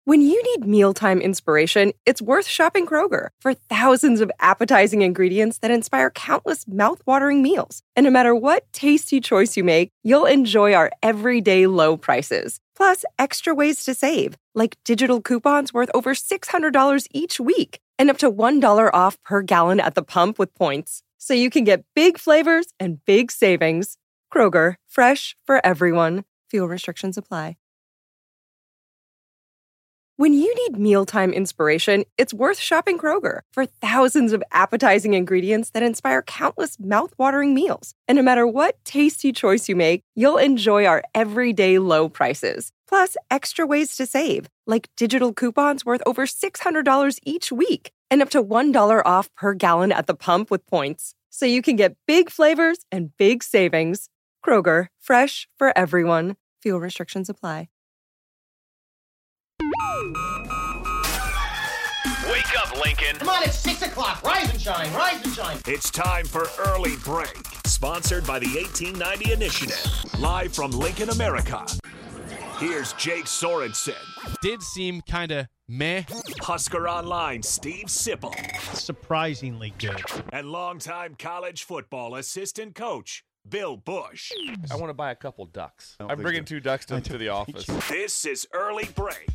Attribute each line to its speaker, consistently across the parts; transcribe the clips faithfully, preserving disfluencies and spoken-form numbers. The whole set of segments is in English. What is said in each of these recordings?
Speaker 1: When you need mealtime inspiration, it's worth shopping Kroger for thousands of appetizing ingredients that inspire countless mouth-watering meals. And no matter what tasty choice you make, you'll enjoy our everyday low prices. Plus, extra ways to save, like digital coupons worth over six hundred dollars each week and up to one dollar off per gallon at the pump with points. So you can get big flavors and big savings. Kroger, fresh for everyone. Fuel restrictions apply. When you need mealtime inspiration, it's worth shopping Kroger for thousands of appetizing ingredients that inspire countless mouth-watering meals. And no matter what tasty choice you make, you'll enjoy our everyday low prices. Plus, extra ways to save, like digital coupons worth over six hundred dollars each week and up to one dollar off per gallon at the pump with points. So you can get big flavors and big savings. Kroger, fresh for everyone. Fuel restrictions apply.
Speaker 2: Wake up, Lincoln.
Speaker 3: Come on, it's six o'clock. Rise and shine, rise and shine.
Speaker 2: It's time for Early Break, sponsored by the eighteen ninety Initiative, live from Lincoln, America. Here's Jake Sorensen.
Speaker 4: Did seem kind of meh.
Speaker 2: Husker Online, Steve Sipple.
Speaker 5: Surprisingly good.
Speaker 2: And longtime college football assistant coach, Bill Bush.
Speaker 6: I want to buy a couple ducks. I'm bringing two ducks to, to the office.
Speaker 2: This is Early Break.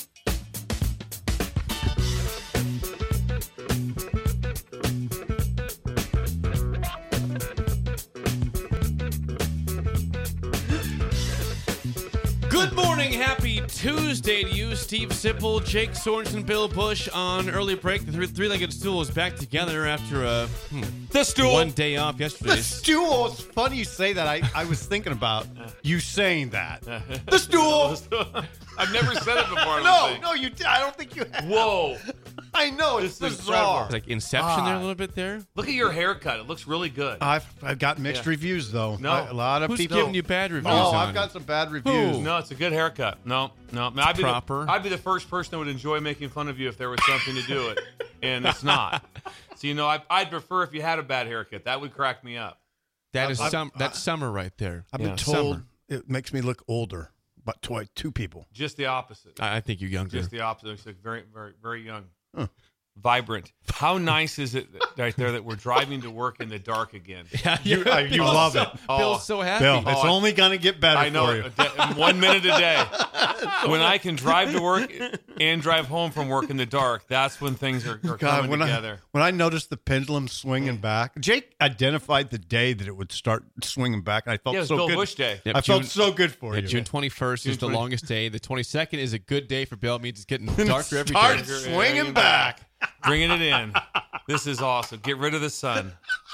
Speaker 4: Good morning, happy Tuesday to you, Steve Sipple, Jake Sorensen, Bill Bush on Early Break. The three- three-legged stool is back together after a hmm,
Speaker 5: The stool.
Speaker 4: one day off yesterday.
Speaker 5: The stool. It's funny you say that. I, I was thinking about you saying that. The stool.
Speaker 6: I've never said it before. I don't
Speaker 5: No,
Speaker 6: think.
Speaker 5: no, you did. I don't think you have.
Speaker 6: Whoa.
Speaker 5: I know. It's
Speaker 6: This is
Speaker 5: bizarre.
Speaker 4: It's like Inception there a little bit there.
Speaker 6: Look at your haircut. It looks really good.
Speaker 5: I've, I've got mixed
Speaker 6: Yeah.
Speaker 5: reviews, though.
Speaker 6: No.
Speaker 5: I- a lot of
Speaker 4: Who's
Speaker 5: people.
Speaker 4: giving you bad reviews
Speaker 5: Oh,
Speaker 4: on
Speaker 5: I've
Speaker 4: it?
Speaker 5: got some bad reviews.
Speaker 4: Who?
Speaker 6: No, it's a good haircut. No, no. I mean, I'd be
Speaker 4: proper.
Speaker 6: The, I'd be the first person that would enjoy making fun of you if there was something to do it, and it's not. So you know, I, I'd prefer if you had a bad haircut. That would crack me up.
Speaker 4: That is
Speaker 5: I've-
Speaker 4: some. That's summer right there.
Speaker 5: I've
Speaker 6: Yeah.
Speaker 5: been told
Speaker 4: Summer.
Speaker 5: it makes me look older, but twi- two people.
Speaker 6: Just the opposite.
Speaker 4: I, I think you're younger.
Speaker 6: Just the opposite. It's like very, very, very young.
Speaker 5: Huh.
Speaker 6: Vibrant. How nice is it right there that we're driving to work in the dark again?
Speaker 5: You, uh, you love it.
Speaker 6: Oh,
Speaker 4: Bill's so happy.
Speaker 5: Bill,
Speaker 6: Oh,
Speaker 5: it's
Speaker 6: I-
Speaker 5: only going to get better
Speaker 6: I know.
Speaker 5: for
Speaker 6: A
Speaker 5: you.
Speaker 6: day, one minute a day. When I can drive to work and drive home from work in the dark, that's when things are, are
Speaker 5: God,
Speaker 6: coming
Speaker 5: when
Speaker 6: together.
Speaker 5: I, when I noticed the pendulum swinging back, Jake identified the day that it would start swinging back, and I felt
Speaker 6: Yeah, it was
Speaker 5: so
Speaker 6: Bill
Speaker 5: good.
Speaker 6: Bush Day.
Speaker 4: Yep,
Speaker 5: I felt
Speaker 4: June-
Speaker 5: so good for
Speaker 4: Yeah,
Speaker 5: you.
Speaker 4: June twenty-first is
Speaker 6: June
Speaker 4: the
Speaker 6: twenty
Speaker 4: longest day. The twenty-second is a good day for Bill. It means it's getting
Speaker 5: And it
Speaker 4: darker every
Speaker 5: starts
Speaker 4: day.
Speaker 5: swinging back.
Speaker 6: Bringing it in. This is awesome. Get rid of the sun.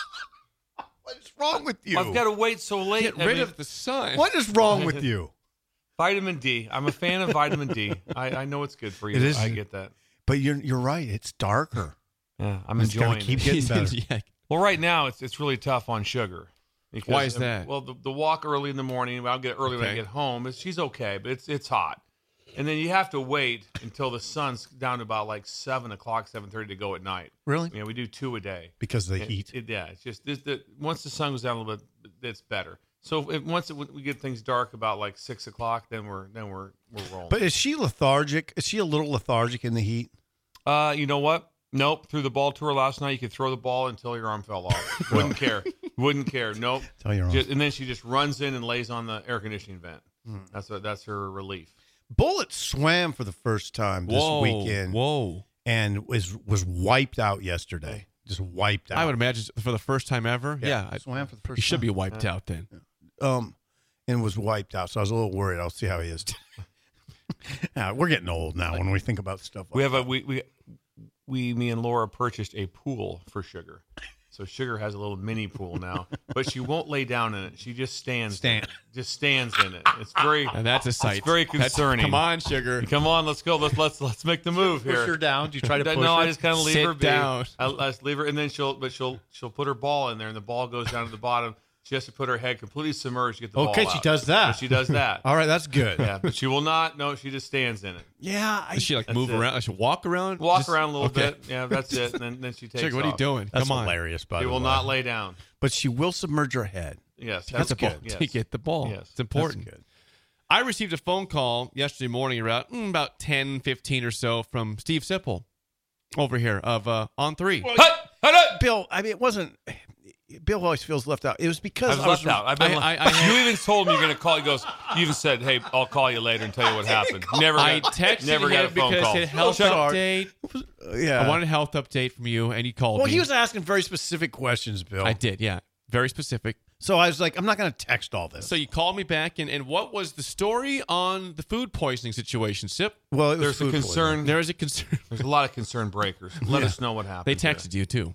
Speaker 5: What is wrong with you?
Speaker 6: I've got to wait so late.
Speaker 4: Get
Speaker 6: I
Speaker 4: rid
Speaker 6: mean,
Speaker 4: of the sun.
Speaker 5: What is wrong with you?
Speaker 6: vitamin D. I'm a fan of vitamin D. I, I know it's good for you.
Speaker 5: It is.
Speaker 6: I get that.
Speaker 5: But you're you're right. It's darker.
Speaker 6: Yeah, I'm
Speaker 5: It's gonna
Speaker 6: enjoying
Speaker 5: keep
Speaker 6: it.
Speaker 5: getting better.
Speaker 4: Yeah.
Speaker 6: Well, right now it's it's really tough on sugar. Because,
Speaker 4: Why is
Speaker 6: um,
Speaker 4: that?
Speaker 6: Well, the, the walk early in the morning. I'll get early when I
Speaker 4: Okay.
Speaker 6: get home. It's, she's okay, but it's it's hot. And then you have to wait until the sun's down to about like seven o'clock, seven thirty to go at night.
Speaker 5: Really?
Speaker 6: Yeah, we do two a day.
Speaker 5: Because of the
Speaker 6: It-
Speaker 5: heat.
Speaker 6: It, yeah, it's just this, the, once the sun goes down a little bit, it's better. So if, once it, we get things dark about like six o'clock, then we're then we're we're rolling.
Speaker 5: But is she lethargic? Is she a little lethargic in the heat?
Speaker 6: uh, you know what? Nope. Through the ball tour last night, you could throw the ball until your arm fell off. Wouldn't care. Wouldn't care. Nope.
Speaker 5: Tell your arm.
Speaker 6: Just, and then she just runs in and lays on the air conditioning vent.
Speaker 5: Hmm.
Speaker 6: That's a, that's her relief.
Speaker 5: Bullet swam for the first time this
Speaker 4: Whoa,
Speaker 5: weekend
Speaker 4: Whoa.
Speaker 5: and was was wiped out yesterday. Just wiped out.
Speaker 4: I would imagine for the first time ever. Yeah. I-
Speaker 5: swam for the first
Speaker 4: he should
Speaker 5: time.
Speaker 4: be wiped out then.
Speaker 5: Um, and was wiped out. So I was a little worried. I'll see how he is today. Yeah, we're getting old now when we think about stuff like
Speaker 6: We have a we we we me and Laura purchased a pool for Sugar. So Sugar has a little mini pool now, but she won't lay down in it. She just stands.
Speaker 5: Stand.
Speaker 6: in it. Just stands in it. It's very.
Speaker 4: And that's a sight.
Speaker 6: It's very
Speaker 4: That's-
Speaker 6: concerning.
Speaker 4: come on, Sugar.
Speaker 6: Come on, let's go. Let's let's let's make the move
Speaker 5: Push
Speaker 6: here.
Speaker 5: her down. Do you try to push
Speaker 6: no,
Speaker 5: her?
Speaker 6: I just kind of leave
Speaker 4: Sit
Speaker 6: her be.
Speaker 4: down.
Speaker 6: I, I just leave her, and then she'll, but she'll, she'll put her ball in there, and the ball goes down to the bottom. She has to put her head completely submerged to get the ball
Speaker 5: Okay,
Speaker 6: out.
Speaker 5: she does that.
Speaker 6: But she does that.
Speaker 5: All right, that's good.
Speaker 6: Yeah, but she will not. No, she just stands in it.
Speaker 5: Yeah, I,
Speaker 4: Does she like
Speaker 6: That's
Speaker 4: move
Speaker 6: it.
Speaker 4: around? Does she walk around?
Speaker 6: Walk
Speaker 4: Just-
Speaker 6: around a little
Speaker 4: okay.
Speaker 6: bit. Yeah, that's it. And then, then she takes
Speaker 4: Sugar, what are you
Speaker 6: off.
Speaker 4: doing?
Speaker 5: that's
Speaker 4: Come on.
Speaker 5: hilarious. By
Speaker 6: She
Speaker 5: the
Speaker 6: will
Speaker 5: way,
Speaker 6: not lay down.
Speaker 5: but she will submerge her head.
Speaker 6: Yes,
Speaker 4: That's
Speaker 6: that's
Speaker 4: good.
Speaker 6: Yes.
Speaker 4: To get the ball.
Speaker 6: Yes.
Speaker 4: It's important.
Speaker 5: That's good.
Speaker 4: I received a phone call yesterday morning around mm, about ten fifteen or so from Steve Sipple over here of uh, On Three.
Speaker 6: Hut, hut, hut.
Speaker 5: Bill, I mean, it wasn't. Bill always feels left out. It was
Speaker 6: I
Speaker 5: because
Speaker 6: was
Speaker 5: I was
Speaker 6: left out. I've been.
Speaker 4: I-
Speaker 6: left-
Speaker 4: I- I-
Speaker 6: you even told me you're going to call. He goes. You even said, "Hey, I'll call you later and tell you what happened." Never.
Speaker 4: I
Speaker 6: got,
Speaker 4: texted
Speaker 6: never
Speaker 4: him
Speaker 6: got a phone
Speaker 4: because
Speaker 6: call.
Speaker 4: it health
Speaker 5: Shut up.
Speaker 4: update.
Speaker 5: Yeah.
Speaker 4: I wanted a health update from you, and you called
Speaker 5: well,
Speaker 4: me.
Speaker 5: he was asking very specific questions, Bill.
Speaker 4: I did, yeah. Very specific.
Speaker 5: So I was like, I'm not going to text all this.
Speaker 4: So you called me back, and, and what was the story on the food poisoning situation, Sip?
Speaker 5: well, it was
Speaker 6: There's a
Speaker 5: food
Speaker 6: concern.
Speaker 4: There is a concern.
Speaker 6: There's a lot of concern breakers. Let
Speaker 5: Yeah.
Speaker 6: us know what happened.
Speaker 4: They
Speaker 6: there.
Speaker 4: texted you, too.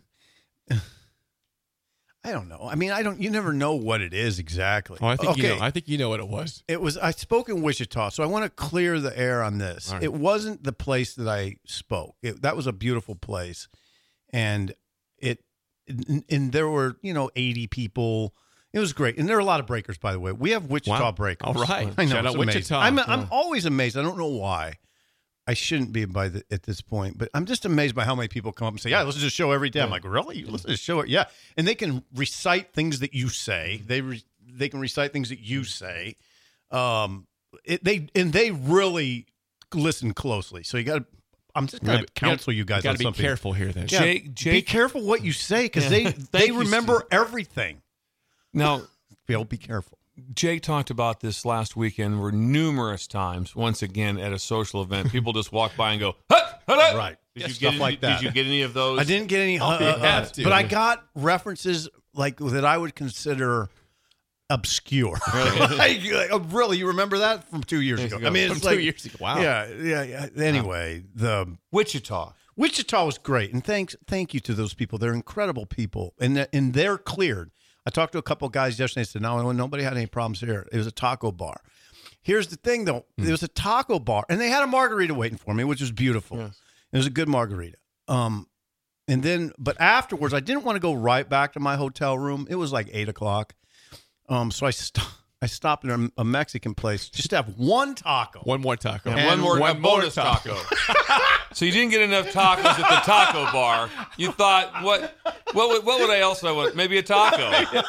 Speaker 5: I don't know. I mean, I don't. You never know what it is exactly.
Speaker 4: Oh, I think
Speaker 5: okay.
Speaker 4: you know. I think you know what it was.
Speaker 5: It was. I spoke in Wichita, so I want to clear the air on this.
Speaker 4: All right.
Speaker 5: It wasn't the place that I spoke. It, that was a beautiful place, and it. And, and there were, you know, eighty people. It was great, and there are a lot of breakers, by the way. We have Wichita
Speaker 4: Wow.
Speaker 5: breakers.
Speaker 4: All right.
Speaker 5: I know.
Speaker 4: Shout
Speaker 5: it's
Speaker 4: out
Speaker 5: amazing.
Speaker 4: Wichita.
Speaker 5: I'm. I'm
Speaker 4: Yeah.
Speaker 5: always amazed. I don't know why. I shouldn't be by the, at this point, but I'm just amazed by how many people come up and say, "Yeah, I listen to the show every day." I'm like, "Really? You listen to the show?" Yeah, and they can recite things that you say. They re, they can recite things that you say. Um, it, they and they really listen closely. So you got to. I'm just going to counsel you guys.
Speaker 4: Got
Speaker 5: on
Speaker 4: to be
Speaker 5: something.
Speaker 4: careful here, then.
Speaker 5: Yeah,
Speaker 6: Jake-
Speaker 5: be
Speaker 6: Jake-
Speaker 5: careful what you say because they they
Speaker 6: you,
Speaker 5: remember
Speaker 6: Steve.
Speaker 5: everything.
Speaker 6: Now,
Speaker 5: Bill, be careful.
Speaker 6: Jake talked about this last weekend where numerous times, once again at a social event, people just walk by and go, hut, hut, hut.
Speaker 5: Right.
Speaker 6: Did
Speaker 5: Yeah,
Speaker 6: you
Speaker 5: stuff
Speaker 6: get any,
Speaker 5: like that.
Speaker 6: Did you get any of those?
Speaker 5: I didn't get any, uh,
Speaker 4: you
Speaker 5: uh,
Speaker 4: have to.
Speaker 5: but I got references like that I would consider obscure. like, uh, really, you remember that from two years
Speaker 6: Years
Speaker 5: ago?
Speaker 6: ago.
Speaker 5: I mean,
Speaker 4: From
Speaker 5: it's
Speaker 4: two
Speaker 5: like,
Speaker 4: years ago. Wow.
Speaker 5: Yeah, yeah, yeah. Anyway, the
Speaker 6: Wichita.
Speaker 5: Wichita was great, and thanks, thank you to those people. They're incredible people, and th- and they're cleared. I talked to a couple of guys yesterday. and said, "No, nobody had any problems here. It was a taco bar." Here's the thing, though.
Speaker 6: Hmm.
Speaker 5: It was a taco bar, and they had a margarita waiting for me, which was beautiful.
Speaker 6: Yes.
Speaker 5: It was a good margarita. Um, and then, but afterwards, I didn't want to go right back to my hotel room. It was like eight o'clock. Um, so I st- I stopped in a, a Mexican place just to have one taco.
Speaker 4: One more taco.
Speaker 6: And,
Speaker 5: And
Speaker 6: one more,
Speaker 4: one
Speaker 6: a
Speaker 4: more
Speaker 6: bonus
Speaker 4: taco.
Speaker 6: taco. So you didn't get enough tacos at the taco bar. You thought, what what would, what would I else I want? Maybe a taco.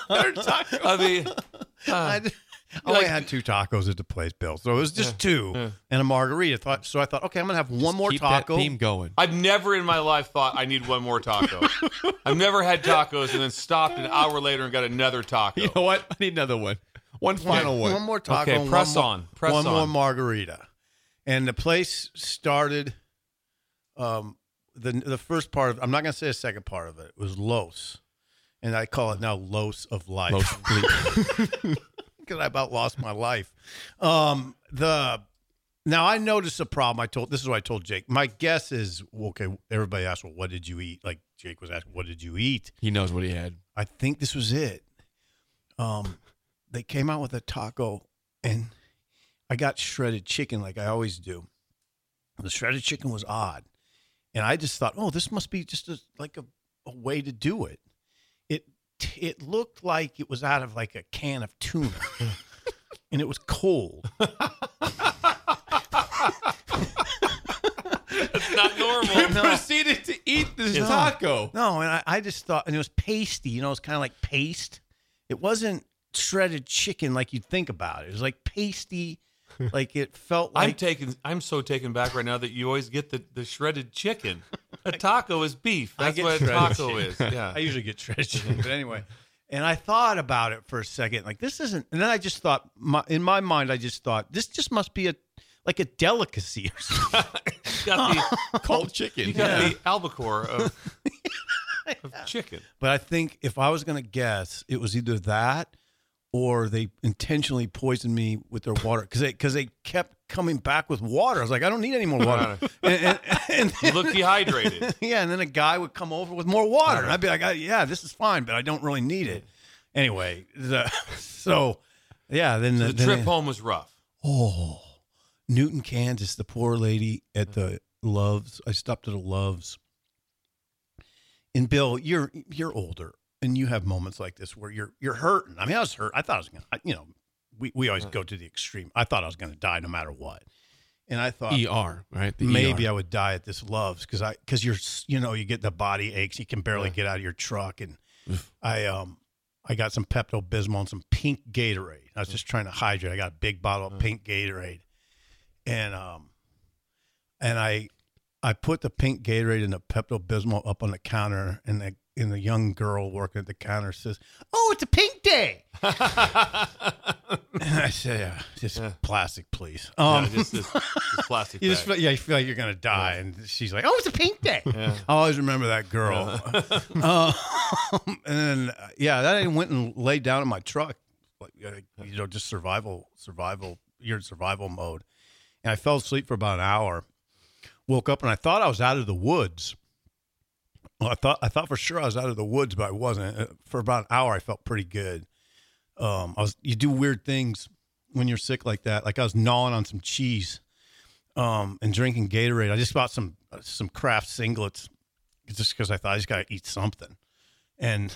Speaker 6: I mean,
Speaker 5: I d- I only
Speaker 6: like-
Speaker 5: had two tacos at the place, Bill. So it was just two and a margarita. Thought so. I thought, okay, I'm gonna have one more
Speaker 4: Keep
Speaker 5: taco.
Speaker 4: that theme going.
Speaker 6: I've never in my life thought I need one more taco. I've never had tacos and then stopped an hour later and got another taco.
Speaker 4: You know what? I need another one. One final
Speaker 5: One
Speaker 4: one.
Speaker 5: more taco.
Speaker 6: Okay,
Speaker 5: and
Speaker 6: press
Speaker 5: one more,
Speaker 6: on, press
Speaker 5: one more
Speaker 6: on.
Speaker 5: margarita, and the place started. Um, the the first part of I'm not gonna say the second part of it. It was Los, and I call it now Los of Life.
Speaker 4: Los
Speaker 5: Because I about lost my life. Um, the now I noticed a problem. I told this is what I told Jake. My guess is okay. Everybody asked, "Well, what did you eat?" Like Jake was asking, "What did you eat?"
Speaker 4: He knows what he had.
Speaker 5: I think this was it. Um, they came out with a taco, and I got shredded chicken like I always do. The shredded chicken was odd, and I just thought, "Oh, this must be just a, like a, a way to do it." It it looked like it was out of like a can of tuna, and it was cold.
Speaker 6: It's not normal.
Speaker 4: You proceeded to eat this taco.
Speaker 5: No, and I, I just thought, and it was pasty. You know, it was kind of like paste. It wasn't shredded chicken like you'd think about it. It was like pasty, like it felt like.
Speaker 6: I'm taken. I'm so taken back right now that you always get the, the shredded chicken. A taco is beef.
Speaker 5: I
Speaker 6: That's
Speaker 5: get
Speaker 6: what a
Speaker 5: shredded
Speaker 6: taco
Speaker 5: chicken.
Speaker 6: is. Yeah.
Speaker 5: I usually get shredded chicken, but anyway. And I thought about it for a second, like this isn't. And then I just thought, my, in my mind, I just thought this just must be a like a delicacy or something.
Speaker 6: You got the
Speaker 4: Cold chicken.
Speaker 6: you got the albacore of, of chicken.
Speaker 5: But I think if I was going to guess, it was either that or they intentionally poisoned me with their water because they because they kept coming back with water. I was like, I don't need any more water. and, and, and
Speaker 6: You look dehydrated.
Speaker 5: yeah, and then a guy would come over with more water, and I'd be like, I, yeah, this is fine, but I don't really need it. Anyway, the, so yeah, then
Speaker 6: The
Speaker 5: the,
Speaker 6: trip
Speaker 5: then,
Speaker 6: home was rough.
Speaker 5: Oh, Newton, Kansas, the poor lady at the Loves. I stopped at a Loves. And Bill, you're you're older, and you have moments like this where you're you're hurting. I mean, I was hurt. I thought I was gonna, I, you know, we, we always go to the extreme. I thought I was gonna die no matter what, and I thought
Speaker 4: E R, right? The
Speaker 5: maybe
Speaker 4: E R.
Speaker 5: I would die at this Loves because I because you're you know you get the body aches, you can barely get out of your truck, and I um I got some Pepto-Bismol and some pink Gatorade. I was just trying to hydrate. I got a big bottle of pink Gatorade, and um, and I I put the pink Gatorade and the Pepto-Bismol up on the counter, and the and the young girl working at the counter says, "Oh, it's a pink day." And I said, "Yeah, just
Speaker 6: Yeah.
Speaker 5: plastic, please." Um,
Speaker 6: yeah, just, just, just plastic.
Speaker 5: you just
Speaker 6: bag.
Speaker 5: feel, yeah, you feel like you're gonna die,
Speaker 6: Yeah.
Speaker 5: and she's like, "Oh, it's a pink day."
Speaker 6: Yeah.
Speaker 5: I always remember that girl. uh, and then, uh, yeah, then I went and laid down in my truck, like uh, you know, just survival, survival. You're in survival mode, and I fell asleep for about an hour. Woke up and I thought I was out of the woods. Well, I thought I thought for sure I was out of the woods, but I wasn't. Uh, For about an hour, I felt pretty good. Um, I was. You do weird things when you're sick like that. Like I was gnawing on some cheese, um, and drinking Gatorade. I just bought some uh, some Kraft singlets, just because I thought I just got to eat something. And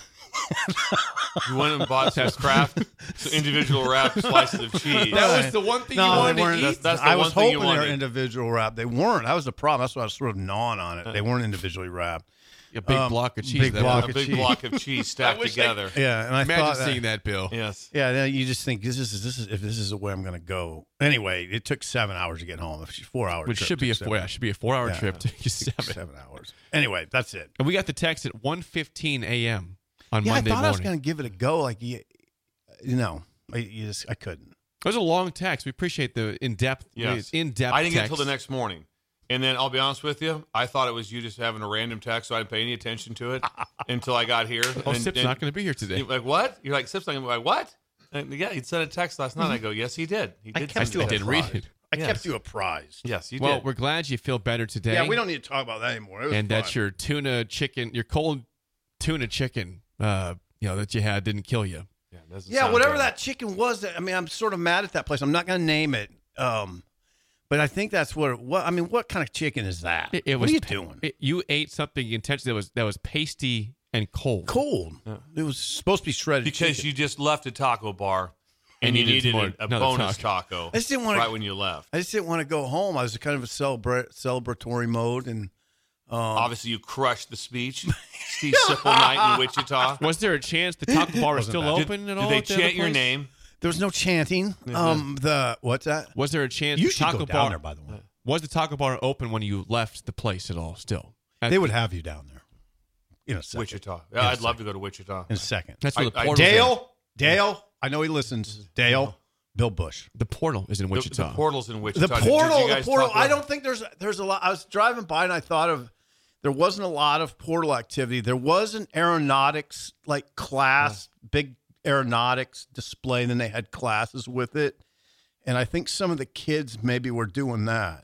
Speaker 6: You went and bought some Kraft, some individual wrapped slices of cheese.
Speaker 4: That was the one thing you
Speaker 5: No,
Speaker 4: wanted
Speaker 5: they
Speaker 4: to
Speaker 5: weren't.
Speaker 4: eat.
Speaker 6: That's- that's the
Speaker 5: I
Speaker 6: one
Speaker 5: was
Speaker 6: thing you
Speaker 5: hoping they were
Speaker 6: wanted.
Speaker 5: individual wrapped. They weren't. That was the problem. That's why I was sort of gnawing on it. They weren't individually wrapped.
Speaker 4: A big
Speaker 5: Um,
Speaker 4: block of cheese.
Speaker 5: big
Speaker 4: that
Speaker 5: block
Speaker 4: was.
Speaker 6: a big
Speaker 5: cheese.
Speaker 6: block of cheese stacked
Speaker 4: wish I-
Speaker 6: together.
Speaker 5: Yeah, and I
Speaker 4: Imagine
Speaker 5: thought that,
Speaker 4: seeing that, Bill.
Speaker 6: Yes.
Speaker 5: Yeah, then you just think this is this is if this is the way I'm going to go. Anyway, it took seven hours to get home. It's four hours.
Speaker 4: Which should be a four. Yeah, should be a four-hour
Speaker 5: Yeah.
Speaker 4: trip. Take you seven.
Speaker 5: seven hours. Anyway, that's it.
Speaker 4: And we got the text at one fifteen a.m. on
Speaker 5: Yeah,
Speaker 4: Monday
Speaker 5: I thought I was
Speaker 4: morning.
Speaker 5: going to give it a go. Like you, you know, I, you just I couldn't.
Speaker 4: It was a long text. We appreciate the in-depth,
Speaker 6: Yes.
Speaker 4: in-depth
Speaker 6: I didn't get
Speaker 4: text.
Speaker 6: until the next morning. And then I'll be honest with you, I thought it was you just having a random text, so I didn't pay any attention to it until I got here.
Speaker 4: Oh,
Speaker 6: and,
Speaker 4: Sip's
Speaker 6: and
Speaker 4: not going to be here today.
Speaker 6: you're like, what? You're like, Sip's not going to be like, what? And yeah, he sent a text last night. I go, yes, he did. He did.
Speaker 5: kept
Speaker 6: send
Speaker 5: you
Speaker 6: a
Speaker 4: I didn't
Speaker 6: text.
Speaker 4: read it.
Speaker 5: I
Speaker 6: Yes.
Speaker 5: kept you apprised.
Speaker 6: Yes, you
Speaker 4: Well,
Speaker 6: did.
Speaker 4: we're glad you feel better today.
Speaker 5: Yeah, we don't need to talk about that anymore. It was
Speaker 4: And
Speaker 5: fun.
Speaker 4: that's your tuna chicken, your cold tuna chicken, uh, you know, that you had didn't kill you.
Speaker 6: Yeah, it doesn't
Speaker 5: Yeah,
Speaker 6: sound
Speaker 5: whatever
Speaker 6: good.
Speaker 5: that chicken was. I mean, I'm sort of mad at that place. I'm not going to name it. Um, but I think that's what. What I mean, what kind of chicken is that?
Speaker 4: It, it
Speaker 5: what
Speaker 4: was
Speaker 5: are you
Speaker 4: pa-
Speaker 5: doing?
Speaker 4: it- you ate something intentionally that was that was pasty and cold.
Speaker 5: Cold. It was supposed to be shredded
Speaker 6: Because
Speaker 5: chicken.
Speaker 6: you just left a taco bar and,
Speaker 4: And
Speaker 6: you
Speaker 4: you needed
Speaker 6: needed
Speaker 4: more-
Speaker 6: a, a
Speaker 4: another
Speaker 6: bonus taco.
Speaker 5: I just didn't wanna-
Speaker 6: right when you left.
Speaker 5: I just didn't want to go home. I was kind of a celebra- celebratory mode, and um,
Speaker 6: Obviously, you crushed the speech. Steve Sipple night in Wichita.
Speaker 4: Was there a chance the taco bar was
Speaker 5: Wasn't
Speaker 4: still
Speaker 5: bad.
Speaker 6: Did,
Speaker 4: open
Speaker 6: did
Speaker 4: at all?
Speaker 6: they
Speaker 4: at the other
Speaker 6: chant your
Speaker 4: place?
Speaker 6: name?
Speaker 5: there was no chanting. Um, the what's that?
Speaker 4: Was there a chance
Speaker 5: You
Speaker 4: the
Speaker 5: should
Speaker 4: taco
Speaker 5: go
Speaker 4: bar
Speaker 5: down there, by the way.
Speaker 4: was the taco bar open when you left the place at all? Still, At-
Speaker 5: They would have you down there in a second.
Speaker 6: Wichita.
Speaker 5: In
Speaker 6: Yeah,
Speaker 5: a
Speaker 6: I'd love
Speaker 5: second.
Speaker 6: to go to Wichita.
Speaker 5: In a second.
Speaker 4: That's where the
Speaker 6: I- I-
Speaker 4: portal.
Speaker 5: Dale, Dale. I know he listens. Dale, Bill Bush.
Speaker 4: The portal is in
Speaker 6: The,
Speaker 4: Wichita.
Speaker 6: the portal's in Wichita.
Speaker 5: The
Speaker 6: Did- did
Speaker 5: portal,
Speaker 6: you
Speaker 5: the
Speaker 6: guys
Speaker 5: portal.
Speaker 6: talk
Speaker 5: I
Speaker 6: about-
Speaker 5: don't think there's there's a lot. I was driving by and I thought of there wasn't a lot of portal activity. There was an aeronautics like class, big aeronautics display, and then they had classes with it. And I think some of the kids maybe were doing that.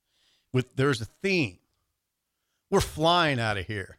Speaker 5: With there's a theme. We're flying out of here.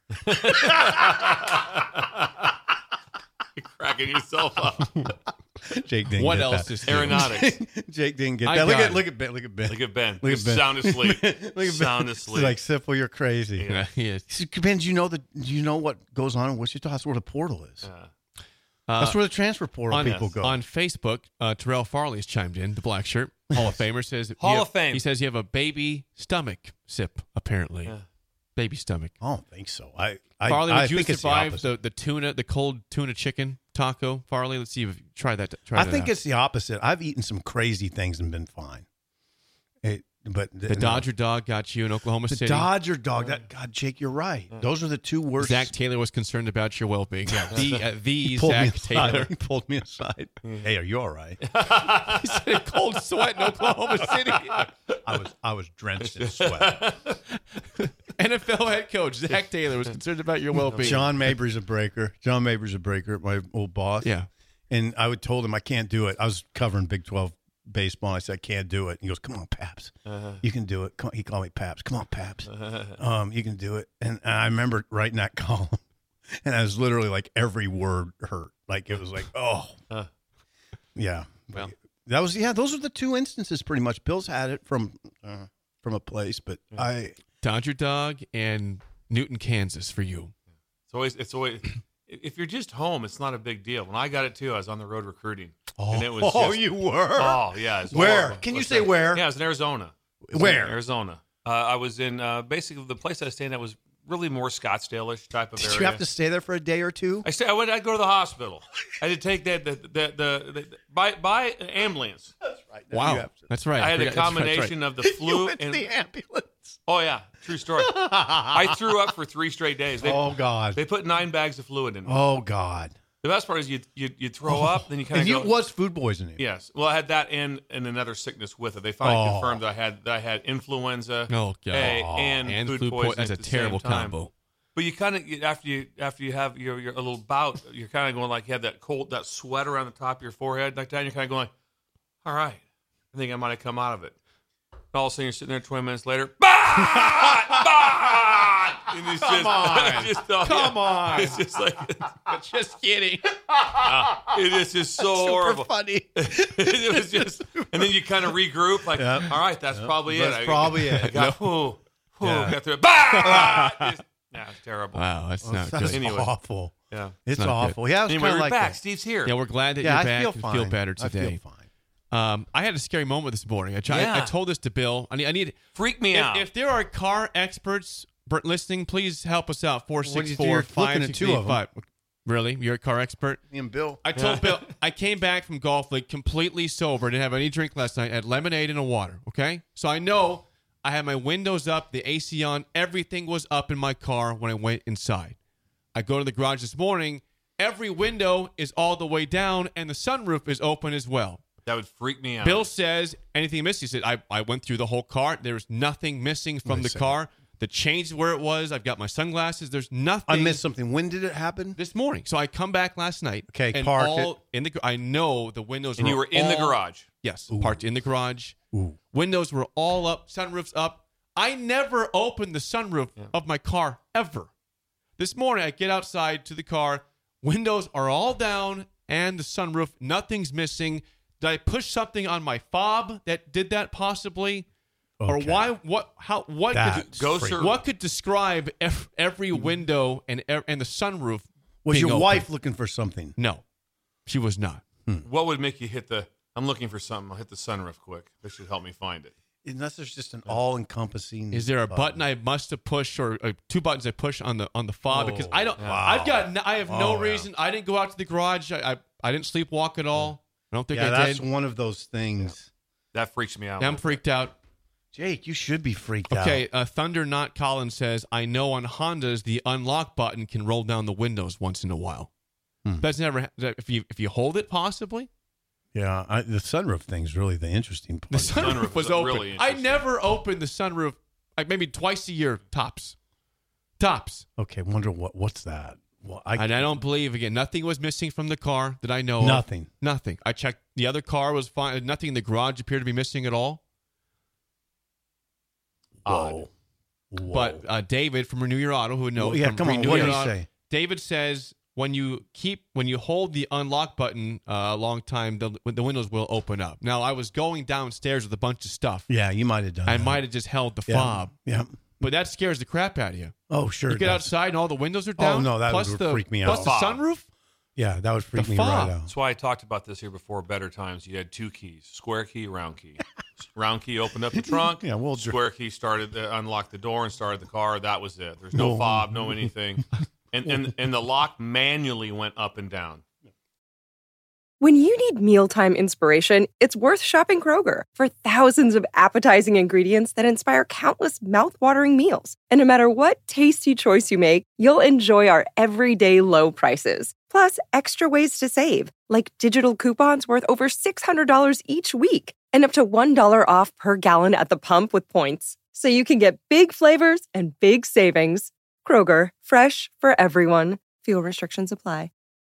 Speaker 6: You're cracking yourself up.
Speaker 5: Jake didn't
Speaker 4: What
Speaker 5: get
Speaker 4: else
Speaker 5: that.
Speaker 4: is
Speaker 6: Aeronautics.
Speaker 5: Jake didn't get
Speaker 4: I
Speaker 5: that. Look
Speaker 4: got
Speaker 5: at
Speaker 4: it.
Speaker 5: look at Ben. Look at Ben.
Speaker 6: Look at Ben.
Speaker 5: Look at
Speaker 6: He's
Speaker 5: Ben.
Speaker 6: sound asleep.
Speaker 5: Look at Ben.
Speaker 6: Sound
Speaker 5: It's
Speaker 6: asleep.
Speaker 5: like Sipple, you're crazy.
Speaker 6: Yeah.
Speaker 4: Yes.
Speaker 5: He said, Ben, do you know the do you know what goes on in Wichita? That's where the portal is.
Speaker 6: Uh,
Speaker 4: Uh,
Speaker 5: That's where the transfer portal
Speaker 4: on,
Speaker 5: people go.
Speaker 4: on Facebook, uh, Terrell Farley's chimed in. The black shirt Hall of Famer says
Speaker 6: Hall
Speaker 4: you
Speaker 6: of
Speaker 4: have-
Speaker 6: Fame.
Speaker 4: He says you have a baby stomach sip. Apparently,
Speaker 6: Yeah.
Speaker 5: Oh,
Speaker 4: baby stomach.
Speaker 5: I don't think so. I I,
Speaker 4: Farley,
Speaker 5: I
Speaker 4: would you
Speaker 5: think it's the
Speaker 4: survive
Speaker 5: opposite.
Speaker 4: the, the tuna, the cold tuna chicken taco? Farley, let's see if you try that. Try
Speaker 5: I
Speaker 4: that
Speaker 5: think
Speaker 4: out.
Speaker 5: it's the opposite. I've eaten some crazy things and been fine. It, but
Speaker 4: the Dodger dog got you in Oklahoma
Speaker 5: the
Speaker 4: City.
Speaker 5: Dodger dog. That God, Jake, you're right. Those are the two worst.
Speaker 4: Zach Taylor was concerned about your well-being. Yeah, the uh, the
Speaker 5: he pulled me
Speaker 4: Zach
Speaker 5: aside.
Speaker 4: Taylor.
Speaker 5: He pulled me aside. Hey, are you all right?
Speaker 4: He said a cold sweat in Oklahoma City.
Speaker 5: I was I was drenched in sweat.
Speaker 4: N F L head coach Zach Taylor was concerned about your well-being.
Speaker 5: John Mabry's a breaker. John Mabry's a breaker. My old boss.
Speaker 4: Yeah.
Speaker 5: And I would told him I can't do it. I was covering Big twelve baseball. I said I can't do it. And he goes, "Come on, Paps,
Speaker 6: Uh-huh.
Speaker 5: you can do it." Come, he called me Paps. Come on, Paps, um, you can do it. And, and I remember writing that column, and I was literally like every word hurt. Like it was like, oh,
Speaker 6: Uh.
Speaker 5: yeah.
Speaker 4: Well.
Speaker 5: That was yeah. Those are the two instances, pretty much. Bill's had it from uh, from a place, but I
Speaker 4: Dodger dog and Newton, Kansas for you.
Speaker 6: It's always, it's always, if you're just home, it's not a big deal. When I got it too, I was on the road recruiting.
Speaker 5: oh,
Speaker 6: and it was
Speaker 5: oh
Speaker 6: just,
Speaker 5: you were
Speaker 6: Oh, yeah. It's
Speaker 5: Where?
Speaker 6: horrible.
Speaker 5: Can you
Speaker 6: What's
Speaker 5: say
Speaker 6: that?
Speaker 5: where?
Speaker 6: Yeah, I was in Arizona. I was
Speaker 5: Where?
Speaker 6: in Arizona. Uh, I was in, uh, basically, the place I was staying at was really more Scottsdale-ish type of
Speaker 5: Did
Speaker 6: area.
Speaker 5: you have to stay there for a day or two?
Speaker 6: I stay, I went. I'd go to the hospital. I had to take that the the the, the, the by by ambulance.
Speaker 5: That's right.
Speaker 4: Wow. That's right.
Speaker 6: I had a
Speaker 4: forgot- that's right, that's right.
Speaker 6: combination of the
Speaker 5: You
Speaker 6: flu
Speaker 5: went to
Speaker 6: and
Speaker 5: the ambulance.
Speaker 6: oh yeah, true story. I threw up for three straight days. They,
Speaker 5: Oh God.
Speaker 6: They put nine bags of fluid in me.
Speaker 5: Oh God.
Speaker 6: The best part is you you you throw up, then you kind
Speaker 5: And
Speaker 6: of
Speaker 5: you
Speaker 6: go.
Speaker 5: was food poisoning.
Speaker 6: Yes. Well, I had that and and another sickness with it. They finally
Speaker 5: Oh.
Speaker 6: confirmed that I had that I had influenza.
Speaker 4: Oh, God.
Speaker 6: A, and,
Speaker 4: And
Speaker 6: food
Speaker 4: food po-
Speaker 6: poisoning.
Speaker 4: that's a
Speaker 6: at the
Speaker 4: terrible
Speaker 6: same time.
Speaker 4: combo.
Speaker 6: But you kind of after you after you have your, your a little bout, you're kind of going like you have that cold that sweat around the top of your forehead like that. And you're kind of going, all right, I think I might have come out of it. And all of a sudden you're sitting there twenty minutes later, bah! bah! And it's just,
Speaker 5: on.
Speaker 6: just oh,
Speaker 5: Come
Speaker 6: yeah.
Speaker 5: on.
Speaker 6: It's just like
Speaker 4: Just kidding.
Speaker 6: it is just so
Speaker 5: Super
Speaker 6: horrible.
Speaker 5: funny.
Speaker 6: It was just, and then you kind of regroup, like,
Speaker 5: Yep.
Speaker 6: all right, that's probably
Speaker 5: That's
Speaker 6: it. I-
Speaker 5: probably
Speaker 6: I
Speaker 5: it.
Speaker 6: got, whew, whew,
Speaker 5: Yeah.
Speaker 6: got through it. Bah! Just- yeah, it's terrible.
Speaker 4: Wow, that's not
Speaker 5: That's
Speaker 4: good.
Speaker 6: Anyway.
Speaker 5: awful.
Speaker 6: Yeah.
Speaker 5: It's
Speaker 4: not
Speaker 5: awful. Yeah, it's
Speaker 6: Anyway,
Speaker 5: kind of
Speaker 6: we're
Speaker 5: like
Speaker 6: back.
Speaker 5: that.
Speaker 6: Steve's here.
Speaker 4: Yeah, we're glad that
Speaker 5: Yeah,
Speaker 4: you're
Speaker 5: I
Speaker 4: back
Speaker 5: feel
Speaker 4: and
Speaker 5: fine.
Speaker 4: feel better
Speaker 5: I
Speaker 4: today.
Speaker 5: feel fine.
Speaker 4: Um, I had a scary moment this morning. I tried. I
Speaker 6: Yeah.
Speaker 4: told this to Bill. I need. I need
Speaker 6: Freak me
Speaker 4: if,
Speaker 6: out.
Speaker 4: if there are car experts Bert, listening, please help us out. Four
Speaker 5: What
Speaker 4: six
Speaker 5: did you do?
Speaker 4: four
Speaker 5: You're
Speaker 4: five
Speaker 5: looking at
Speaker 4: six
Speaker 5: two
Speaker 4: eight
Speaker 5: of 'em.
Speaker 4: five. Really, you're a car expert?
Speaker 5: Me and Bill.
Speaker 4: I told Bill I came back from golf like completely sober. Didn't have any drink last night. I had lemonade and a water. Okay, so I know I had my windows up, the A C on, everything was up in my car when I went inside. I go to the garage this morning. Every window is all the way down, and the sunroof is open as well.
Speaker 6: That would freak me out.
Speaker 4: Bill says, anything missing? He said, I, I went through the whole car. There's nothing missing from
Speaker 5: Wait a
Speaker 4: the
Speaker 5: second.
Speaker 4: car. The chain's where it was. I've got my sunglasses. There's nothing.
Speaker 5: I missed something. When did it happen?
Speaker 4: This morning. So I come back last night.
Speaker 5: Okay,
Speaker 4: and
Speaker 5: parked
Speaker 4: all
Speaker 5: it.
Speaker 4: in the. I know the windows
Speaker 6: and
Speaker 4: were
Speaker 6: you were in the
Speaker 4: all-
Speaker 6: garage.
Speaker 4: Yes, parked in the garage.
Speaker 5: Ooh.
Speaker 4: Windows were all up. Sunroofs up. I never opened the sunroof of my car ever. This morning, I get outside to the car. Windows are all down and the sunroof. Nothing's missing. Did I push something on my fob that did that possibly? Or
Speaker 5: Okay.
Speaker 4: why? What? How? What?
Speaker 5: That's
Speaker 4: Could,
Speaker 6: Go,
Speaker 5: freaky.
Speaker 6: sir.
Speaker 4: what could describe ev- every window and ev- and the sunroof?
Speaker 5: Was
Speaker 4: being
Speaker 5: your
Speaker 4: open?
Speaker 5: wife looking for something?
Speaker 4: No, she was not.
Speaker 6: What would make you hit the? I'm looking for something. I'll hit the sunroof quick. This should help me find it.
Speaker 5: Unless there's just an all-encompassing.
Speaker 4: Is there a button I must have pushed, or uh, two buttons I push on the on the fob?
Speaker 5: Oh,
Speaker 4: because I don't.
Speaker 5: wow.
Speaker 4: I've got. No, I have no
Speaker 5: Oh, yeah.
Speaker 4: reason. I didn't go out to the garage. I I, I didn't sleepwalk at all. I don't think
Speaker 5: Yeah,
Speaker 4: I
Speaker 5: that's
Speaker 4: did.
Speaker 5: one of those things.
Speaker 6: That freaks me out.
Speaker 4: I'm freaked out.
Speaker 5: Jake, you should be freaked out.
Speaker 4: Okay, uh, Thunder Not Collins says, I know on Hondas the unlock button can roll down the windows once in a while.
Speaker 5: Hmm.
Speaker 4: That's never ha- that- if you if you hold it possibly.
Speaker 5: Yeah, I, the sunroof thing's really the interesting part.
Speaker 4: The sunroof,
Speaker 6: sunroof
Speaker 4: was
Speaker 6: is
Speaker 4: open.
Speaker 6: really
Speaker 4: I
Speaker 6: interesting.
Speaker 4: never opened the sunroof like maybe twice a year tops. Tops.
Speaker 5: Okay, wonder what what's that? Well, I,
Speaker 4: And I don't believe again. Nothing was missing from the car that I know of.
Speaker 5: Nothing.
Speaker 4: Nothing. I checked. The other car was fine. Nothing in the garage appeared to be missing at all.
Speaker 5: Whoa. Whoa.
Speaker 4: But uh, David from Renew Your Auto, who would know,
Speaker 5: Well, yeah,
Speaker 4: from
Speaker 5: come on,
Speaker 4: Renew
Speaker 5: what
Speaker 4: Your
Speaker 5: did he
Speaker 4: Auto-
Speaker 5: say?
Speaker 4: David says when you keep when you hold the unlock button uh, a long time, the the windows will open up. Now I was going downstairs with a bunch of stuff.
Speaker 5: Yeah, you might have done.
Speaker 4: I
Speaker 5: that.
Speaker 4: might have just held the
Speaker 5: Yeah.
Speaker 4: fob,
Speaker 5: Yeah.
Speaker 4: but that scares the crap out of you.
Speaker 5: Oh, sure.
Speaker 4: You
Speaker 5: it
Speaker 4: get
Speaker 5: does.
Speaker 4: outside and all the windows are
Speaker 5: Oh,
Speaker 4: down.
Speaker 5: no, that
Speaker 4: plus
Speaker 5: would
Speaker 4: the,
Speaker 5: freak me
Speaker 4: plus
Speaker 5: out.
Speaker 4: the
Speaker 6: Fob.
Speaker 4: sunroof.
Speaker 5: Yeah, that would freak
Speaker 4: The
Speaker 5: me
Speaker 4: fob.
Speaker 5: right out.
Speaker 6: That's why I talked about this here before. Better times. You had two keys: square key, round key. Round key opened up the trunk.
Speaker 5: Yeah, we'll dr-
Speaker 6: square key started the, unlocked the door and started the car. That was it. There's no
Speaker 5: Whoa.
Speaker 6: fob, no anything, and and and the lock manually went up and down.
Speaker 1: When you need mealtime inspiration, it's worth shopping Kroger. For thousands of appetizing ingredients that inspire countless mouthwatering meals. And no matter what tasty choice you make, you'll enjoy our everyday low prices. Plus, extra ways to save, like digital coupons worth over six hundred dollars each week and up to one dollar off per gallon at the pump with points. So you can get big flavors and big savings. Kroger, fresh for everyone. Fuel restrictions apply.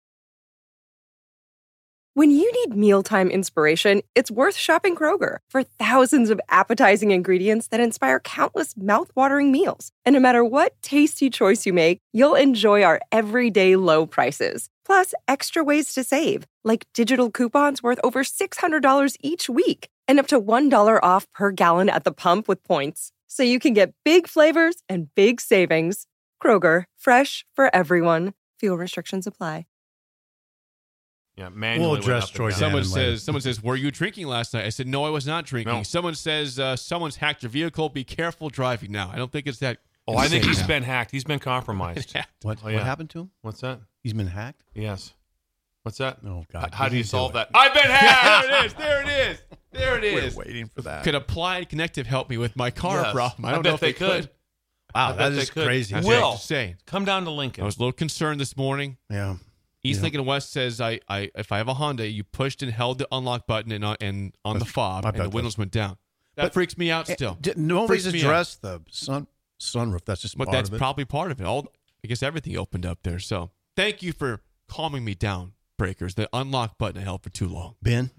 Speaker 1: When you need mealtime inspiration, it's worth shopping Kroger. For thousands of appetizing ingredients that inspire countless mouthwatering meals. And no matter what tasty choice you make, you'll enjoy our everyday low prices. Plus, extra ways to save, like digital coupons worth over six hundred dollars each week and up to one dollar off per gallon at the pump with points. So you can get big flavors and big savings. Kroger, fresh for everyone. Fuel restrictions apply.
Speaker 6: Yeah, manually.
Speaker 5: We'll
Speaker 6: went
Speaker 5: address
Speaker 6: up and
Speaker 5: towards
Speaker 6: down.
Speaker 5: the
Speaker 4: Someone
Speaker 5: end later.
Speaker 4: says, someone says, were you drinking last night? I said, no, I was not drinking.
Speaker 6: No.
Speaker 4: Someone says, uh, someone's hacked your vehicle. Be careful driving now. I don't think it's that.
Speaker 6: Oh, I think
Speaker 4: Insane
Speaker 6: he's
Speaker 4: now.
Speaker 6: been hacked. He's been compromised.
Speaker 5: What,
Speaker 6: Oh,
Speaker 5: what
Speaker 6: yeah.
Speaker 5: happened to him?
Speaker 6: What's that?
Speaker 5: He's been hacked?
Speaker 6: Yes. What's that?
Speaker 5: Oh, God.
Speaker 6: How do you
Speaker 5: can't
Speaker 6: solve
Speaker 5: it.
Speaker 6: that? I've been hacked.
Speaker 4: There it is. There it is. There it
Speaker 5: We're
Speaker 4: is.
Speaker 5: waiting for that.
Speaker 4: Could Applied Connective help me with my car
Speaker 6: Yes.
Speaker 4: problem? I
Speaker 6: I
Speaker 4: don't
Speaker 6: bet
Speaker 4: know if
Speaker 6: they
Speaker 4: they could.
Speaker 6: could.
Speaker 5: Wow,
Speaker 6: I
Speaker 5: that
Speaker 6: bet they
Speaker 5: is
Speaker 6: could.
Speaker 5: crazy.
Speaker 4: That's
Speaker 6: Will.
Speaker 4: what I'm just saying.
Speaker 6: Come down to Lincoln.
Speaker 4: I was a little concerned this morning.
Speaker 5: Yeah.
Speaker 4: East
Speaker 5: Yeah.
Speaker 4: Lincoln West says I, I if I have a Honda, you pushed and held the unlock button and on, and on the fob,
Speaker 5: I
Speaker 4: and
Speaker 5: bet
Speaker 4: the windows went down. That
Speaker 5: But-
Speaker 4: freaks me out still.
Speaker 5: D- Nobody's
Speaker 4: Freaks me out.
Speaker 5: addressed the sun sunroof. That's just
Speaker 4: But
Speaker 5: part
Speaker 4: that's
Speaker 5: of it.
Speaker 4: probably part of it. All I guess everything opened up there. So thank you for calming me down, Breakers. The unlock button held for too long.
Speaker 5: Ben.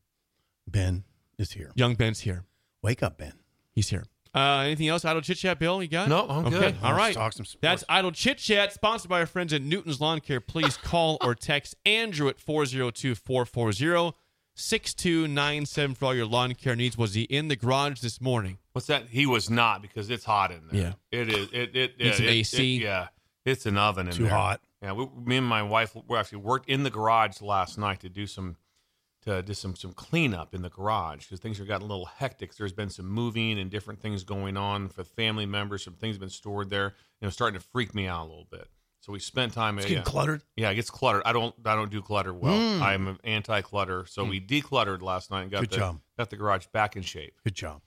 Speaker 5: Ben is here.
Speaker 4: Young Ben's here.
Speaker 5: Wake up, Ben.
Speaker 4: He's here. Uh, anything else? Idle Chit Chat, Bill? You got?
Speaker 6: No, I'm
Speaker 4: okay.
Speaker 6: good.
Speaker 4: All
Speaker 5: Let's
Speaker 4: right.
Speaker 5: talk some sports.
Speaker 4: That's Idle Chit Chat, sponsored by our friends at Newton's Lawn Care. Please call or text Andrew at four oh two, four four zero, six two nine seven for all your lawn care needs. Was he in the garage this morning?
Speaker 6: What's that? He was not because it's hot in there.
Speaker 4: Yeah.
Speaker 6: It is. It it
Speaker 4: Needs
Speaker 6: yeah,
Speaker 4: some
Speaker 6: it-
Speaker 4: A C.
Speaker 6: it- yeah. It's an oven in
Speaker 5: Too
Speaker 6: there.
Speaker 5: hot.
Speaker 6: Yeah. We, me and my wife we actually worked in the garage last night to do some to do some some cleanup in the garage because things have gotten a little hectic. There's been some moving and different things going on for family members. Some things have been stored there. You know, starting to freak me out a little bit. So we spent time.
Speaker 5: It's
Speaker 6: yeah,
Speaker 5: getting cluttered.
Speaker 6: Yeah, it gets cluttered. I don't. I don't do clutter well. I'm an anti-clutter. So we decluttered last night and got
Speaker 5: Good
Speaker 6: the
Speaker 5: job.
Speaker 6: got the garage back in shape.
Speaker 5: Good job.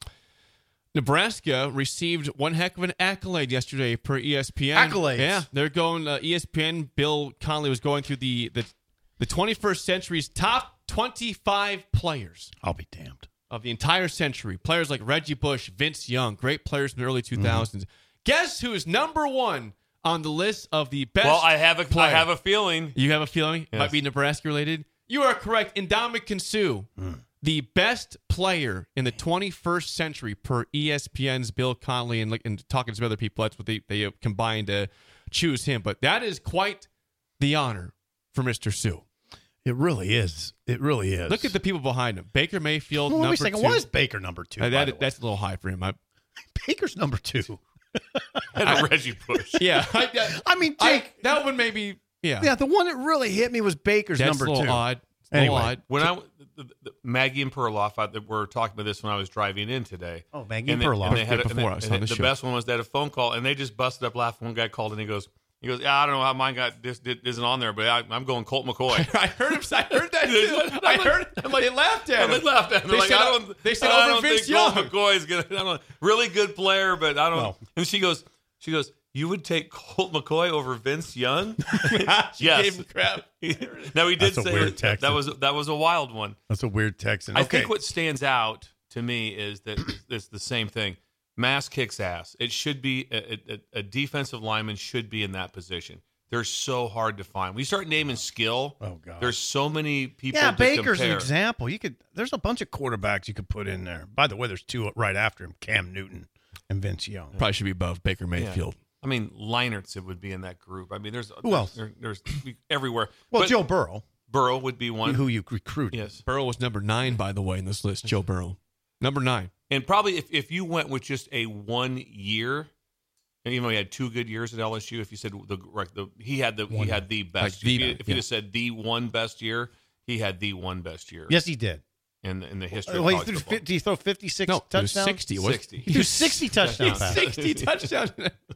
Speaker 4: Nebraska received one heck of an accolade yesterday per E S P N.
Speaker 5: Accolades.
Speaker 4: Yeah, they're going. Uh, E S P N. Bill Connolly was going through the the the twenty-first century's top twenty-five players
Speaker 5: I'll be damned.
Speaker 4: of the entire century. Players like Reggie Bush, Vince Young, great players from the early two thousands. Guess who is number one on the list of the best?
Speaker 6: Well, I have a. I
Speaker 4: player?
Speaker 6: have a feeling.
Speaker 4: You have a feeling it
Speaker 6: Yes.
Speaker 4: might be Nebraska related? You are correct. Ndamukong Suh, the best player in the twenty-first century per E S P N's Bill Connolly, and, and talking to some other people, that's what they, they combined to choose him. But that is quite the honor for Mister Suh.
Speaker 5: It really is. It really is.
Speaker 4: Look at the people behind him. Baker Mayfield,
Speaker 5: Well, wait
Speaker 4: number
Speaker 5: a second.
Speaker 4: two.
Speaker 5: Why is Baker number two?
Speaker 4: Uh,
Speaker 5: by
Speaker 4: that-
Speaker 5: the way?
Speaker 4: that's a little high for him. I,
Speaker 5: Baker's number two.
Speaker 6: And Reggie Bush.
Speaker 4: yeah, I, I,
Speaker 5: I mean,
Speaker 4: I-
Speaker 5: Jake.
Speaker 4: that one maybe, yeah.
Speaker 5: yeah, the one that really hit me was Baker's
Speaker 4: that's
Speaker 5: number
Speaker 4: a little
Speaker 5: two.
Speaker 4: odd. It's a little
Speaker 5: Anyway.
Speaker 4: odd.
Speaker 6: When I the, the, Maggie and Perloff, I, were talking about this when I was driving in today.
Speaker 5: Oh, Maggie
Speaker 6: and
Speaker 5: and
Speaker 6: they,
Speaker 5: Perloff.
Speaker 6: and they had a,
Speaker 4: Before
Speaker 6: and
Speaker 4: I was
Speaker 6: they-
Speaker 4: on
Speaker 6: and
Speaker 4: the
Speaker 6: the
Speaker 4: show.
Speaker 6: best one was they had a phone call, and they just busted up laughing. One guy called and he goes, he goes, yeah, I don't know how mine got this did, isn't on there, but I, I'm going Colt McCoy.
Speaker 4: I heard him. I heard that too. I heard. They laughed at
Speaker 6: And
Speaker 4: him.
Speaker 6: they laughed at him.
Speaker 4: They
Speaker 6: Like,
Speaker 4: said,
Speaker 6: I don't,
Speaker 4: they said
Speaker 6: I
Speaker 4: over
Speaker 6: don't
Speaker 4: Vince
Speaker 6: think
Speaker 4: Young.
Speaker 6: Colt McCoy is gonna. I don't know, really good player, but I don't.
Speaker 5: No.
Speaker 6: And she goes, she goes, you would take Colt McCoy over Vince Young?
Speaker 4: She
Speaker 6: Yes.
Speaker 4: gave him crap.
Speaker 6: Now he did
Speaker 5: That's a
Speaker 6: say
Speaker 5: weird
Speaker 6: that,
Speaker 5: text.
Speaker 6: that was that was a wild one.
Speaker 5: That's a weird text.
Speaker 6: I think what stands out to me is that it's the same thing. Mass kicks ass. It should be a, a, a defensive lineman should be in that position. They're so hard to find. We start naming skill.
Speaker 5: Oh, God.
Speaker 6: There's so many people.
Speaker 5: Yeah,
Speaker 6: to
Speaker 5: Baker's
Speaker 6: compare.
Speaker 5: an example. You could. There's a bunch of quarterbacks you could put in there. By the way, there's two right after him: Cam Newton and Vince Young.
Speaker 4: Probably should be above Baker Mayfield.
Speaker 6: I mean, Leinertz would be in that group. I mean, there's
Speaker 5: Who else?
Speaker 6: There, there's everywhere.
Speaker 5: Well,
Speaker 6: But
Speaker 5: Joe Burrow,
Speaker 6: Burrow would be one.
Speaker 5: who you recruited.
Speaker 6: Yes,
Speaker 4: Burrow was number nine, by the way, in this list. Joe Burrow, number nine.
Speaker 6: and probably if, if you went with just a one year, and even though he had two good years at L S U, if you said the, like the he had the he had the best.
Speaker 4: Like the
Speaker 6: if you,
Speaker 4: best,
Speaker 6: if you'd
Speaker 4: yeah.
Speaker 6: have said the one best year, he had the one best year.
Speaker 5: Yes, he did.
Speaker 6: in in the history.
Speaker 5: Well,
Speaker 6: of
Speaker 5: he
Speaker 6: college
Speaker 5: threw,
Speaker 6: football.
Speaker 5: did he throw fifty-six
Speaker 4: No, it was
Speaker 5: touchdowns?
Speaker 4: sixty. wasn't
Speaker 6: sixty.
Speaker 5: He threw sixty touchdown
Speaker 6: Touchdowns.
Speaker 5: passes.
Speaker 4: sixty touchdowns.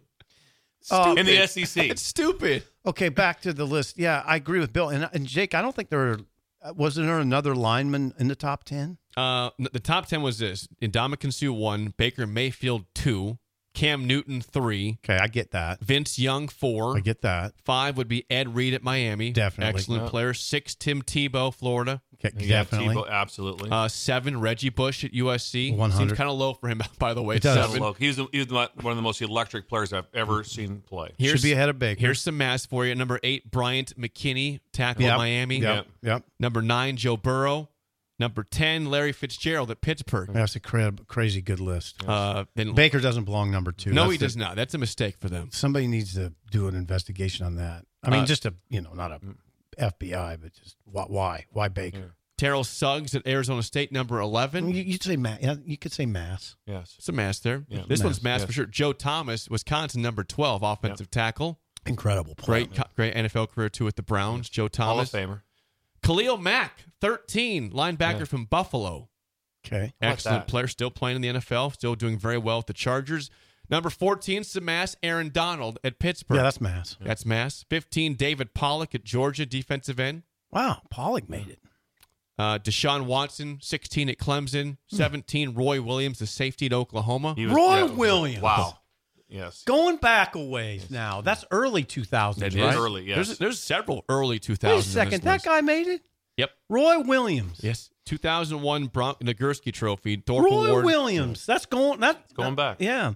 Speaker 5: Uh,
Speaker 6: in the S E C.
Speaker 4: It's stupid.
Speaker 5: Okay, back to the list. Yeah, I agree with Bill and, and Jake. I don't think there were, uh, wasn't there another lineman in the top ten?
Speaker 4: Uh, the top ten was this: Ndamukong Suh one, Baker Mayfield two, Cam Newton three,
Speaker 5: Okay, I get that.
Speaker 4: Vince Young four.
Speaker 5: I get that.
Speaker 4: Five would be Ed Reed at Miami.
Speaker 5: Definitely.
Speaker 4: Excellent
Speaker 6: Yeah.
Speaker 4: player. Six, Tim Tebow, Florida.
Speaker 5: Okay,
Speaker 6: Yeah,
Speaker 5: definitely.
Speaker 6: Tebow, absolutely.
Speaker 4: Uh, seven, Reggie Bush at U S C.
Speaker 5: one hundred.
Speaker 4: Seems kind of low for him, by the way.
Speaker 5: It does.
Speaker 4: Seven.
Speaker 6: Look, he's, the, he's the, one of the most electric players I've ever seen play.
Speaker 5: Should be ahead of Baker.
Speaker 4: Here's some mass for you. Number eight, Bryant McKinney, tackle
Speaker 5: Yep.
Speaker 4: at Miami.
Speaker 5: Yep. Yep.
Speaker 4: Number nine, Joe Burrow. Number ten, Larry Fitzgerald at Pittsburgh.
Speaker 5: That's a cra- crazy good list.
Speaker 4: Uh, then
Speaker 5: Baker doesn't belong number two.
Speaker 4: no,
Speaker 5: That's
Speaker 4: he
Speaker 5: the-
Speaker 4: does not. That's a mistake for them.
Speaker 5: Somebody needs to do an investigation on that. I mean,
Speaker 4: Uh,
Speaker 5: just a you know, not a F B I, but just why? Why, why Baker?
Speaker 4: Terrell Suggs at Arizona State, number
Speaker 5: I
Speaker 4: eleven.
Speaker 5: mean, you, you'd say mass. Yeah, you could say mass.
Speaker 6: Yes.
Speaker 4: It's a mass there.
Speaker 6: Yeah.
Speaker 4: This
Speaker 5: Mass,
Speaker 4: one's mass
Speaker 6: yes.
Speaker 4: for sure. Joe Thomas, Wisconsin, number twelve, offensive tackle.
Speaker 5: Incredible player.
Speaker 4: Great, co- great N F L career too with the Browns. Joe
Speaker 6: Hall of
Speaker 4: Thomas.
Speaker 6: Famer.
Speaker 4: Khalil Mack, thirteen, linebacker
Speaker 6: Yeah.
Speaker 4: from Buffalo.
Speaker 5: Okay.
Speaker 6: How about
Speaker 4: Excellent
Speaker 6: that?
Speaker 4: player, still playing in the N F L, still doing very well with the Chargers. Number fourteen, Samass Aaron Donald at Pittsburgh.
Speaker 5: Yeah, that's Mass.
Speaker 4: That's Mass. fifteen, David Pollock at Georgia, defensive end.
Speaker 5: Wow, Pollock made it.
Speaker 4: Uh, Deshaun Watson, sixteen at Clemson. seventeen, Roy Williams, the safety at Oklahoma.
Speaker 6: He was-
Speaker 5: Roy
Speaker 6: yeah,
Speaker 5: Williams.
Speaker 6: Wow. Yes.
Speaker 5: Going back a ways now. That's early two thousands,
Speaker 4: That
Speaker 5: right?
Speaker 4: is
Speaker 6: early, yes.
Speaker 4: There's, there's several early
Speaker 5: Wait
Speaker 4: two
Speaker 5: a
Speaker 4: thousands.
Speaker 5: second. That guy made it?
Speaker 4: Yep.
Speaker 5: Roy Williams.
Speaker 4: Yes. two thousand one Bron- Nagurski Trophy. Thorpe
Speaker 5: Roy
Speaker 4: Award.
Speaker 5: Williams. That's going that's
Speaker 6: Going back.
Speaker 5: Yeah.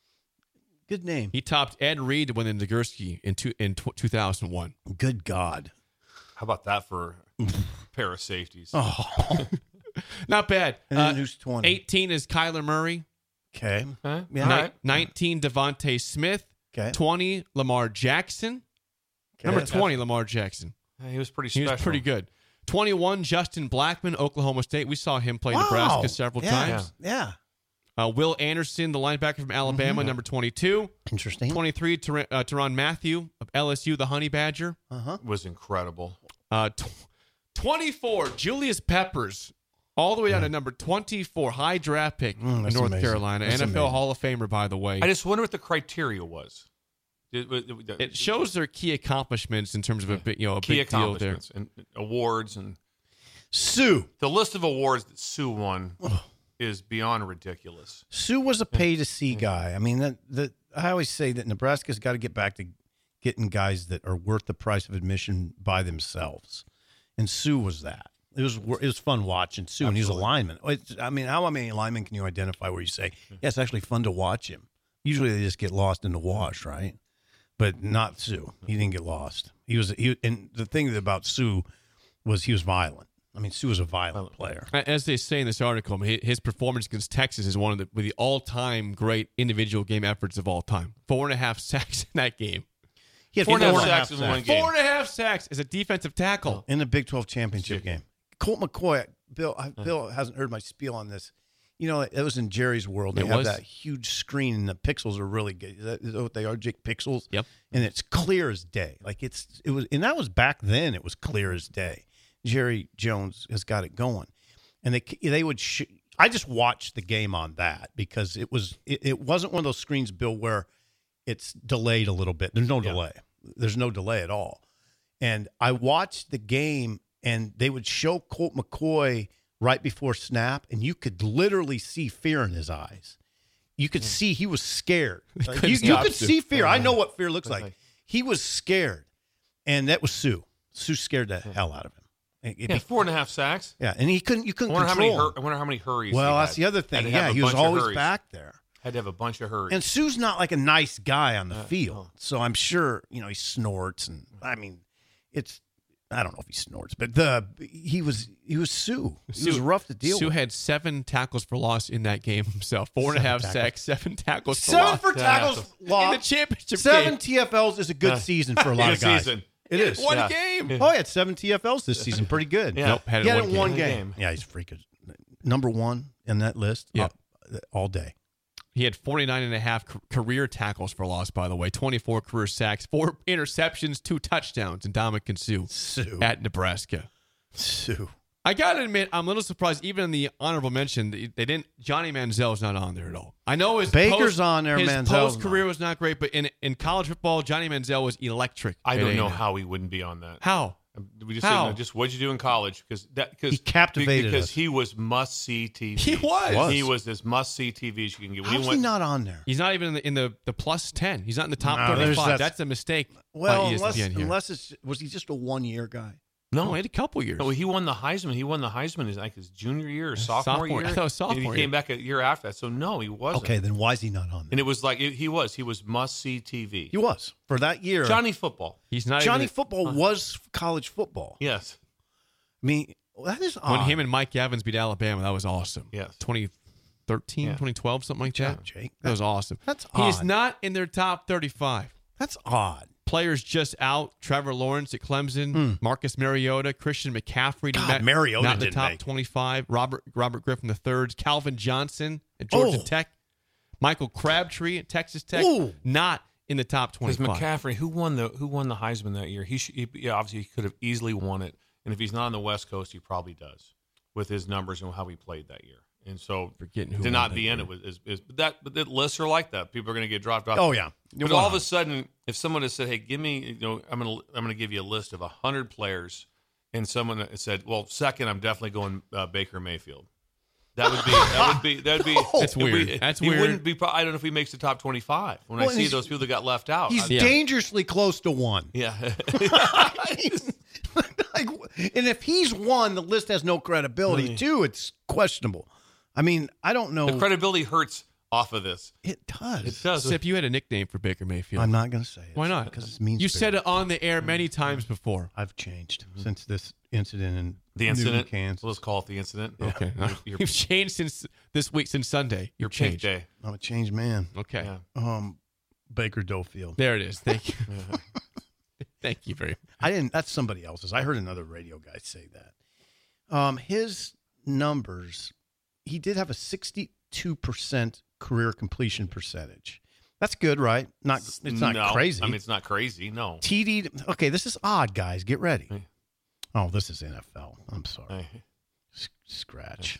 Speaker 5: Good name.
Speaker 4: He topped Ed Reed to win the Nagurski in, two, in tw- two thousand one.
Speaker 5: Good God.
Speaker 6: How about that for a pair of safeties?
Speaker 5: Oh.
Speaker 4: Not bad.
Speaker 5: And then
Speaker 4: Uh,
Speaker 5: who's twenty?
Speaker 4: eighteen is Kyler Murray.
Speaker 5: Okay.
Speaker 6: Huh?
Speaker 5: Yeah.
Speaker 6: All
Speaker 4: Ni-
Speaker 6: right.
Speaker 4: nineteen, Devontae Smith.
Speaker 5: Okay.
Speaker 4: twenty, Lamar Jackson.
Speaker 5: Okay.
Speaker 4: Number twenty, Lamar Jackson.
Speaker 6: Yeah, He was pretty
Speaker 4: He
Speaker 6: special.
Speaker 4: was pretty good. twenty-one, Justin Blackman, Oklahoma State. We saw him play
Speaker 5: Wow.
Speaker 4: Nebraska several
Speaker 5: Yeah.
Speaker 4: times.
Speaker 5: Yeah.
Speaker 4: Uh, Will Anderson, the linebacker from Alabama,
Speaker 5: Mm-hmm.
Speaker 4: number twenty-two.
Speaker 5: Interesting.
Speaker 4: twenty-three, Ter- uh, Teron Matthew of L S U, the Honey Badger.
Speaker 5: Uh-huh.
Speaker 6: Was incredible.
Speaker 4: Uh, tw- twenty-four, Julius Peppers, all the way down to number twenty-four, high draft pick
Speaker 5: Mm,
Speaker 4: in
Speaker 5: that's
Speaker 4: North
Speaker 5: amazing.
Speaker 4: Carolina,
Speaker 5: That's
Speaker 4: N F L
Speaker 5: amazing.
Speaker 4: Hall of Famer, by the way.
Speaker 6: I just wonder what the criteria was. It, it, it-
Speaker 4: It shows their key accomplishments in terms of a big, you know, a
Speaker 6: key
Speaker 4: big deal there.
Speaker 6: accomplishments and awards, and
Speaker 5: Sue.
Speaker 6: the list of awards that Sue won is beyond ridiculous.
Speaker 5: Sue was a pay to see guy. I mean, that that I always say that Nebraska's got to get back to getting guys that are worth the price of admission by themselves, and Sue was that. It was it was fun watching Sue, and he was a lineman. It's, I mean, how many linemen can you identify where you say, yeah, it's actually fun to watch him? Usually they just get lost in the wash, right? But not Sue. He didn't get lost. He was he, and the thing about Sue was he was violent. I mean, Sue was a violent player.
Speaker 4: As they say in this article, hi- his performance against Texas is one of the, the all-time great individual game efforts of all time. Four and a half sacks in that game.
Speaker 5: He had
Speaker 6: Four and a half
Speaker 5: four and a
Speaker 6: sacks
Speaker 5: half
Speaker 6: in one
Speaker 5: sacks.
Speaker 6: game.
Speaker 4: Four and a half sacks as a defensive tackle.
Speaker 5: in the Big twelve championship game. Colt McCoy, Bill, I, Bill hasn't heard my spiel on this. You know, it was in Jerry's world. They
Speaker 4: It
Speaker 5: have
Speaker 4: was.
Speaker 5: that huge screen, and the pixels are really good. Is that, is that what they are, Jake? Pixels.
Speaker 4: Yep.
Speaker 5: And it's clear as day. Like it's it was, and that was back then. It was clear as day. Jerry Jones has got it going, and they they would. Sh- I just watched the game on that because it was it, it wasn't one of those screens, Bill, where it's delayed a little bit. There's no
Speaker 6: Yeah.
Speaker 5: delay. There's no delay at all. And I watched the game, and they would show Colt McCoy right before snap, and you could literally see fear in his eyes. You could see he was scared. Like,
Speaker 4: couldn't
Speaker 5: you you
Speaker 4: stop
Speaker 5: could
Speaker 4: to.
Speaker 5: see fear. I know what fear looks like.
Speaker 6: Okay.
Speaker 5: He was scared, and that was Sue. Sue scared the hell out of him. It- it
Speaker 6: Yeah,
Speaker 5: be-
Speaker 6: four and a half sacks.
Speaker 5: yeah, and he couldn't. You
Speaker 6: I
Speaker 5: couldn't
Speaker 6: wonder how
Speaker 5: control.
Speaker 6: many. Hur-
Speaker 5: him.
Speaker 6: I wonder how many hurries.
Speaker 5: Well,
Speaker 6: he
Speaker 5: that's
Speaker 6: had.
Speaker 5: the other
Speaker 6: Had
Speaker 5: thing.
Speaker 6: to have
Speaker 5: Yeah,
Speaker 6: a
Speaker 5: he was
Speaker 6: bunch of
Speaker 5: always
Speaker 6: hurries.
Speaker 5: back there.
Speaker 6: Had to have a bunch of hurries.
Speaker 5: And Sue's not like a nice guy on the
Speaker 6: Uh,
Speaker 5: field,
Speaker 6: no.
Speaker 5: so I'm sure you know he snorts, and I mean, it's I don't know if he snorts, but the he was he was Sue. He was
Speaker 4: Sue-
Speaker 5: rough to deal
Speaker 4: Sue
Speaker 5: with.
Speaker 4: had seven tackles for loss in that game himself. Four and a
Speaker 5: Seven
Speaker 4: half
Speaker 5: tackles.
Speaker 4: sacks, seven tackles for
Speaker 5: Seven
Speaker 4: loss.
Speaker 5: for tackles
Speaker 4: in
Speaker 5: lost.
Speaker 4: the championship
Speaker 5: Seven
Speaker 4: game.
Speaker 5: T F Ls is a good
Speaker 6: Uh,
Speaker 5: season for a lot
Speaker 6: good
Speaker 5: of guys.
Speaker 6: season.
Speaker 5: It is.
Speaker 4: One
Speaker 6: Yeah.
Speaker 4: game.
Speaker 5: Oh, he had seven T F Ls this season. Pretty good.
Speaker 6: Yeah.
Speaker 4: Nope, had
Speaker 5: He
Speaker 4: it
Speaker 5: had
Speaker 4: in
Speaker 5: it in one
Speaker 6: game.
Speaker 5: game.
Speaker 6: Game.
Speaker 5: Yeah, he's freaking number one in that list.
Speaker 4: Yeah.
Speaker 5: uh, all day.
Speaker 4: He had forty-nine and a half ca- career tackles for loss, by the way. twenty-four career sacks, four interceptions, two touchdowns, and Dominican Sue
Speaker 5: Sue.
Speaker 4: at Nebraska.
Speaker 5: Sue.
Speaker 4: I gotta admit, I'm a little surprised. Even in the honorable mention, they they didn't. Johnny Manziel's not on there at all. I know his
Speaker 5: Baker's
Speaker 4: post,
Speaker 5: on there,
Speaker 4: His
Speaker 5: Manziel's
Speaker 4: post career
Speaker 5: not.
Speaker 4: was not great, but in in college football, Johnny Manziel was electric.
Speaker 6: I
Speaker 4: at
Speaker 6: don't
Speaker 4: A and
Speaker 6: know
Speaker 4: M.
Speaker 6: how he wouldn't be on that.
Speaker 4: How.
Speaker 6: We just
Speaker 4: How?
Speaker 6: said, just what'd you do in college? Because that because
Speaker 5: He captivated
Speaker 6: because
Speaker 5: us.
Speaker 6: he was must see T V.
Speaker 4: He was.
Speaker 6: He was as must see T V as you can get. When
Speaker 5: How's
Speaker 6: he
Speaker 5: he
Speaker 6: went,
Speaker 5: not on there?
Speaker 4: He's not even in the, in the, the plus ten. He's not in the top
Speaker 5: No, there's-
Speaker 4: thirty-five.
Speaker 5: that's-
Speaker 4: That's a mistake.
Speaker 5: Well,
Speaker 4: by E S P N
Speaker 5: unless,
Speaker 4: here.
Speaker 5: unless it's was he just a one year guy?
Speaker 4: no, he had a couple years.
Speaker 6: no, he won the Heisman. He won the Heisman his like his junior year or sophomore,
Speaker 4: Sophomore-
Speaker 6: year.
Speaker 4: I thought it was
Speaker 6: And
Speaker 4: sophomore
Speaker 6: he came
Speaker 4: year.
Speaker 6: back a year after that. So no, he wasn't.
Speaker 5: Okay, then why is he not on
Speaker 6: And
Speaker 5: there?
Speaker 6: it was like it, he was. He was must see T V.
Speaker 5: He was for that year.
Speaker 6: Johnny football.
Speaker 4: He's not
Speaker 5: Johnny
Speaker 4: even
Speaker 5: football was college football.
Speaker 6: Yes.
Speaker 5: I mean, that is
Speaker 4: when
Speaker 5: odd.
Speaker 4: him and Mike Evans beat Alabama. That was awesome.
Speaker 6: Yes.
Speaker 4: twenty thirteen,
Speaker 6: Yeah.
Speaker 4: twenty twelve, something like that.
Speaker 5: Jake,
Speaker 4: That was awesome.
Speaker 5: that's
Speaker 4: He's
Speaker 5: odd.
Speaker 4: not in their top thirty-five.
Speaker 5: That's odd.
Speaker 4: Players just out: Trevor Lawrence at Clemson, Marcus Mariota, Christian McCaffrey.
Speaker 5: God,
Speaker 4: not-
Speaker 5: Mariota
Speaker 4: not in the
Speaker 5: didn't
Speaker 4: top
Speaker 5: make it.
Speaker 4: twenty-five. Robert Robert Griffin the third, Calvin Johnson at Georgia
Speaker 5: Oh.
Speaker 4: Tech, Michael Crabtree at Texas Tech,
Speaker 5: Ooh.
Speaker 4: not in the top
Speaker 6: Because
Speaker 4: twenty-five.
Speaker 6: McCaffrey, who won the who won the Heisman that year? He, should, he yeah, obviously he could have easily won it. And if he's not on the West Coast, he probably does with his numbers and how he played that year. And so
Speaker 4: Forgetting who
Speaker 6: to
Speaker 4: won
Speaker 6: not
Speaker 4: that
Speaker 6: be in
Speaker 4: year.
Speaker 6: it was is, is but that but the lists are like that. People are going to get dropped off.
Speaker 5: Oh yeah.
Speaker 6: But all of a sudden, if someone has said, "Hey, give me," you know, I'm going to I'm going to give you a list of a hundred players, and someone said, "Well, second, I'm definitely going uh, Baker Mayfield." That would be that would be that would be.
Speaker 4: That's
Speaker 6: it would
Speaker 4: weird.
Speaker 6: be-
Speaker 4: That's
Speaker 6: he
Speaker 4: weird.
Speaker 6: wouldn't be. I don't know if he makes the top twenty-five. When
Speaker 5: Well,
Speaker 6: I
Speaker 5: and
Speaker 6: see
Speaker 5: he's-
Speaker 6: those people that got left out,
Speaker 5: He's
Speaker 6: I-
Speaker 4: Yeah.
Speaker 5: dangerously close to one.
Speaker 6: yeah.
Speaker 5: Like, and if he's one, the list has no credibility. Two, it's questionable. I mean, I don't know.
Speaker 6: The credibility hurts off of this.
Speaker 5: it does.
Speaker 6: It does.
Speaker 4: Sip, you had a nickname for Baker Mayfield.
Speaker 5: I'm not going to say it.
Speaker 4: Why not?
Speaker 5: Because it means
Speaker 4: You said it on the air many times before.
Speaker 5: I've changed since this incident in
Speaker 6: The
Speaker 5: Newton,
Speaker 6: incident.
Speaker 5: Kansas.
Speaker 6: Let's call it the incident.
Speaker 4: Okay.
Speaker 6: Your,
Speaker 4: You've changed since this week, since Sunday.
Speaker 6: your
Speaker 4: You've
Speaker 6: pink
Speaker 4: changed.
Speaker 6: day.
Speaker 5: I'm a changed man.
Speaker 4: Okay.
Speaker 6: Yeah.
Speaker 5: Um, Baker Dofield.
Speaker 4: There it is. Thank you. Thank you very much.
Speaker 5: I didn't. That's somebody else's. I heard another radio guy say that. Um, his numbers. He did have a sixty-two percent career completion percentage. That's good, right? Not. It's not
Speaker 6: No.
Speaker 5: crazy.
Speaker 6: I mean, it's not crazy. No.
Speaker 5: T D. Okay, this is odd, guys. Get ready.
Speaker 6: Hey.
Speaker 5: Oh, this is N F L. I'm sorry.
Speaker 6: Hey.
Speaker 5: S- Scratch.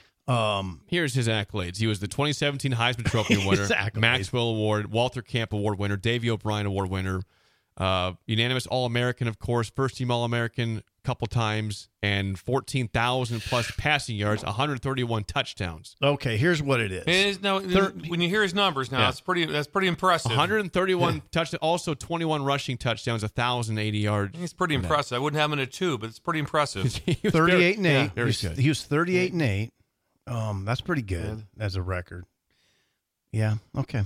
Speaker 5: Um,
Speaker 4: Here's his accolades. He was the twenty seventeen Heisman Trophy winner,
Speaker 5: His accolades.
Speaker 4: Maxwell Award, Walter Camp Award winner, Davey O'Brien Award winner, uh, unanimous All-American, of course, first team All-American a couple times, and fourteen thousand plus passing yards, one hundred thirty-one touchdowns.
Speaker 5: okay, here's what it is.
Speaker 6: It is, no,
Speaker 5: Thir-
Speaker 6: when you hear his numbers now,
Speaker 4: Yeah.
Speaker 6: it's pretty. That's pretty impressive.
Speaker 4: one hundred thirty-one touchdowns, also twenty-one rushing touchdowns, one thousand eighty yards.
Speaker 6: It's pretty impressive. I wouldn't have him in a two, but it's pretty impressive.
Speaker 4: He was very-
Speaker 5: thirty-eight and
Speaker 4: yeah,
Speaker 5: eight.
Speaker 4: very
Speaker 5: He was-
Speaker 4: good.
Speaker 5: He was thirty-eight and eight. Um, that's pretty good as a record. Yeah. Okay.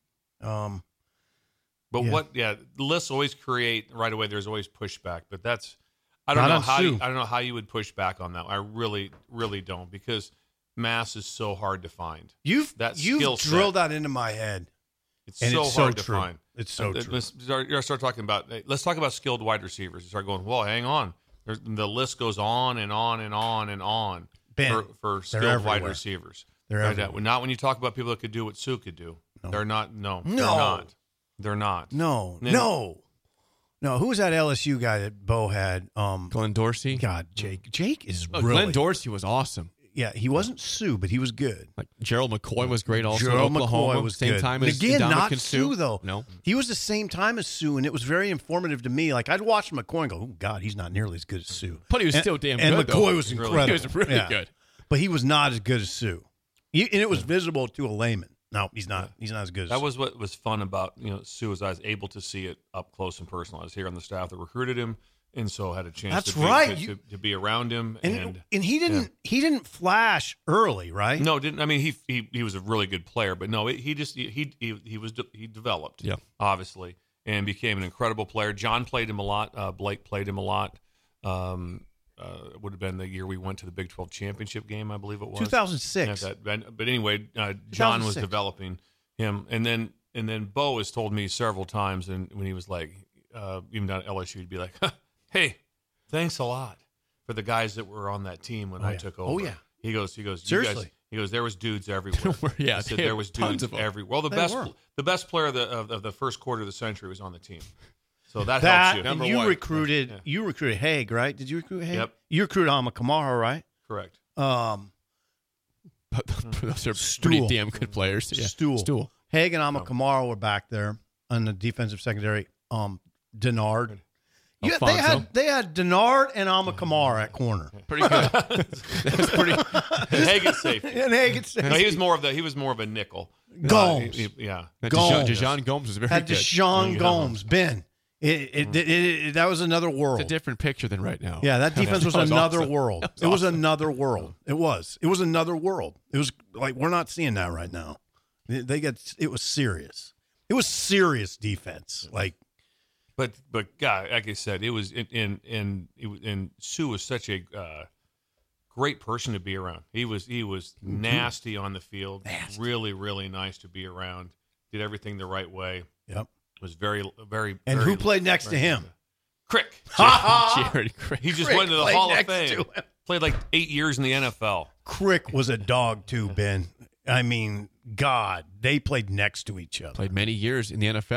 Speaker 5: Um,
Speaker 6: But
Speaker 5: Yeah.
Speaker 6: what? Yeah, the lists always create right away. There's always pushback, but that's I don't
Speaker 5: Not
Speaker 6: know
Speaker 5: on
Speaker 6: how
Speaker 5: Sue.
Speaker 6: you, I don't know how you would push back on that. I really, really don't because mass is so hard to find.
Speaker 5: you've
Speaker 6: That
Speaker 5: you've
Speaker 6: skill set.
Speaker 5: drilled that into my head.
Speaker 6: It's
Speaker 5: And
Speaker 6: so
Speaker 5: it's so
Speaker 6: hard to
Speaker 5: true.
Speaker 6: find.
Speaker 5: It's so
Speaker 6: Uh,
Speaker 5: true.
Speaker 6: Let's start, you start talking about. Let's talk about skilled wide receivers. You start going. Well, hang on. There's, the list goes on and on and on and on
Speaker 5: Ben,
Speaker 6: for, for
Speaker 5: they're
Speaker 6: skilled wide
Speaker 5: everywhere.
Speaker 6: receivers.
Speaker 5: They're
Speaker 6: Right
Speaker 5: everywhere.
Speaker 6: now, not when you talk about people that could do what Sue could do. They're not. No,
Speaker 5: No.
Speaker 6: they're not. They're not.
Speaker 5: No,
Speaker 6: Then-
Speaker 5: no, no. Who was that L S U guy that Bo had? Um,
Speaker 4: Glenn Dorsey.
Speaker 5: God, Jake. Jake is
Speaker 4: Oh,
Speaker 5: really.
Speaker 4: Glenn Dorsey was awesome.
Speaker 5: Yeah, he wasn't Sue, but he was good.
Speaker 4: Like Gerald McCoy was great also.
Speaker 5: Gerald
Speaker 4: Oklahoma,
Speaker 5: McCoy was
Speaker 4: same
Speaker 5: good.
Speaker 4: time
Speaker 5: And
Speaker 4: as
Speaker 5: again, not
Speaker 4: Ndamukong
Speaker 5: Sue though.
Speaker 4: No.
Speaker 5: He was the same time as Sue, and it was very informative to me. Like I'd watch McCoy and go, "Oh God, he's not nearly as good as Sue."
Speaker 4: But he was
Speaker 5: and,
Speaker 4: still damn
Speaker 5: and
Speaker 4: good,
Speaker 5: McCoy
Speaker 4: though.
Speaker 5: was
Speaker 6: He really-
Speaker 5: incredible.
Speaker 4: He was really
Speaker 5: Yeah.
Speaker 4: good.
Speaker 5: but he was not as good as Sue. He, and it was visible to a layman. No, he's not. He's not as good as
Speaker 6: That was what was fun about you know Sue is I was able to see it up close and personal. I was here on the staff that recruited him, and so had a chance.
Speaker 5: That's
Speaker 6: to be,
Speaker 5: right.
Speaker 6: to,
Speaker 5: You-
Speaker 6: to, to be around him.
Speaker 5: and,
Speaker 6: And,
Speaker 5: and he didn't. He didn't flash early, right?
Speaker 6: no, didn't I mean he he he was a really good player, but no, it, he just he he he was de- he developed,
Speaker 4: Yeah.
Speaker 6: obviously, and became an incredible player. John played him a lot. Uh, Blake played him a lot. Um, uh, it would have been the year we went to the Big twelve championship game, I believe it was
Speaker 5: two thousand six.
Speaker 6: Yeah, that, but, but anyway, uh, John was
Speaker 5: two thousand six.
Speaker 6: developing him, and then and then Bo has told me several times, and when he was like, uh, even down at L S U, he'd be like, "Hey, thanks a lot for the guys that were on that team when
Speaker 5: Oh,
Speaker 6: I
Speaker 5: yeah.
Speaker 6: took over."
Speaker 5: Oh, yeah.
Speaker 6: He goes, he goes, you
Speaker 5: Seriously.
Speaker 6: guys, he goes, there was dudes everywhere.
Speaker 4: Yeah,
Speaker 6: he said
Speaker 4: they
Speaker 6: there
Speaker 4: had
Speaker 6: was
Speaker 4: tons
Speaker 6: dudes
Speaker 4: of 'em.
Speaker 6: everywhere. Well, the
Speaker 5: They
Speaker 6: best,
Speaker 5: were.
Speaker 6: the best player of the of, of the first quarter of the century was on the team, so that,
Speaker 5: That
Speaker 6: helps you.
Speaker 5: and
Speaker 4: Number
Speaker 5: you
Speaker 4: one.
Speaker 5: recruited.
Speaker 6: Yeah.
Speaker 5: You recruited Haig, right? Did you recruit Haig?
Speaker 6: Yep.
Speaker 5: You recruited Alma Kamara, right?
Speaker 6: Correct.
Speaker 5: Um,
Speaker 4: Those are
Speaker 5: Stool.
Speaker 4: pretty damn good players. Yeah.
Speaker 5: Stool.
Speaker 4: Stool.
Speaker 5: Haig and Alma Kamara were back there on the defensive secondary. Um, Denard. Yeah, they
Speaker 4: Alfonso.
Speaker 5: had they had Denard and Alma Kamara at corner.
Speaker 4: Pretty good. That's pretty.
Speaker 6: Hagen safety.
Speaker 5: And Haig
Speaker 6: No, he was more of the he was more of a nickel.
Speaker 5: Gomes.
Speaker 6: Uh, he- he- yeah.
Speaker 5: Gomes.
Speaker 4: Dijon Gomes was very
Speaker 5: had
Speaker 4: good.
Speaker 5: Deshaun
Speaker 6: Yeah.
Speaker 5: Gomes. Ben. It, it, it, it, that was another world.
Speaker 4: It's a different picture than right now.
Speaker 5: Yeah, that defense was
Speaker 4: That was
Speaker 5: another
Speaker 4: awesome.
Speaker 5: world.
Speaker 4: That was
Speaker 5: It was
Speaker 4: awesome.
Speaker 5: another world. It was. It was another world. It was like we're not seeing that right now. They they got it was serious. It was serious defense. Like
Speaker 6: But but God, like I said, it was in in in, it was- and Sue was such a uh, great person to be around. He was he was nasty on the field,
Speaker 5: Nasty.
Speaker 6: really really nice to be around. Did everything the right way.
Speaker 5: yep.
Speaker 6: Was very very.
Speaker 5: And
Speaker 6: very-
Speaker 5: who played next to
Speaker 6: very-
Speaker 5: him?
Speaker 6: Crick.
Speaker 4: Jared Crick.
Speaker 6: He just
Speaker 5: Crick
Speaker 6: went to the
Speaker 5: played
Speaker 6: Hall of
Speaker 5: next
Speaker 6: Fame.
Speaker 5: to him.
Speaker 6: Played like eight years in the N F L.
Speaker 5: Crick was a dog too, Ben. I mean, God, they played next to each other.
Speaker 4: Played many years in the N F L.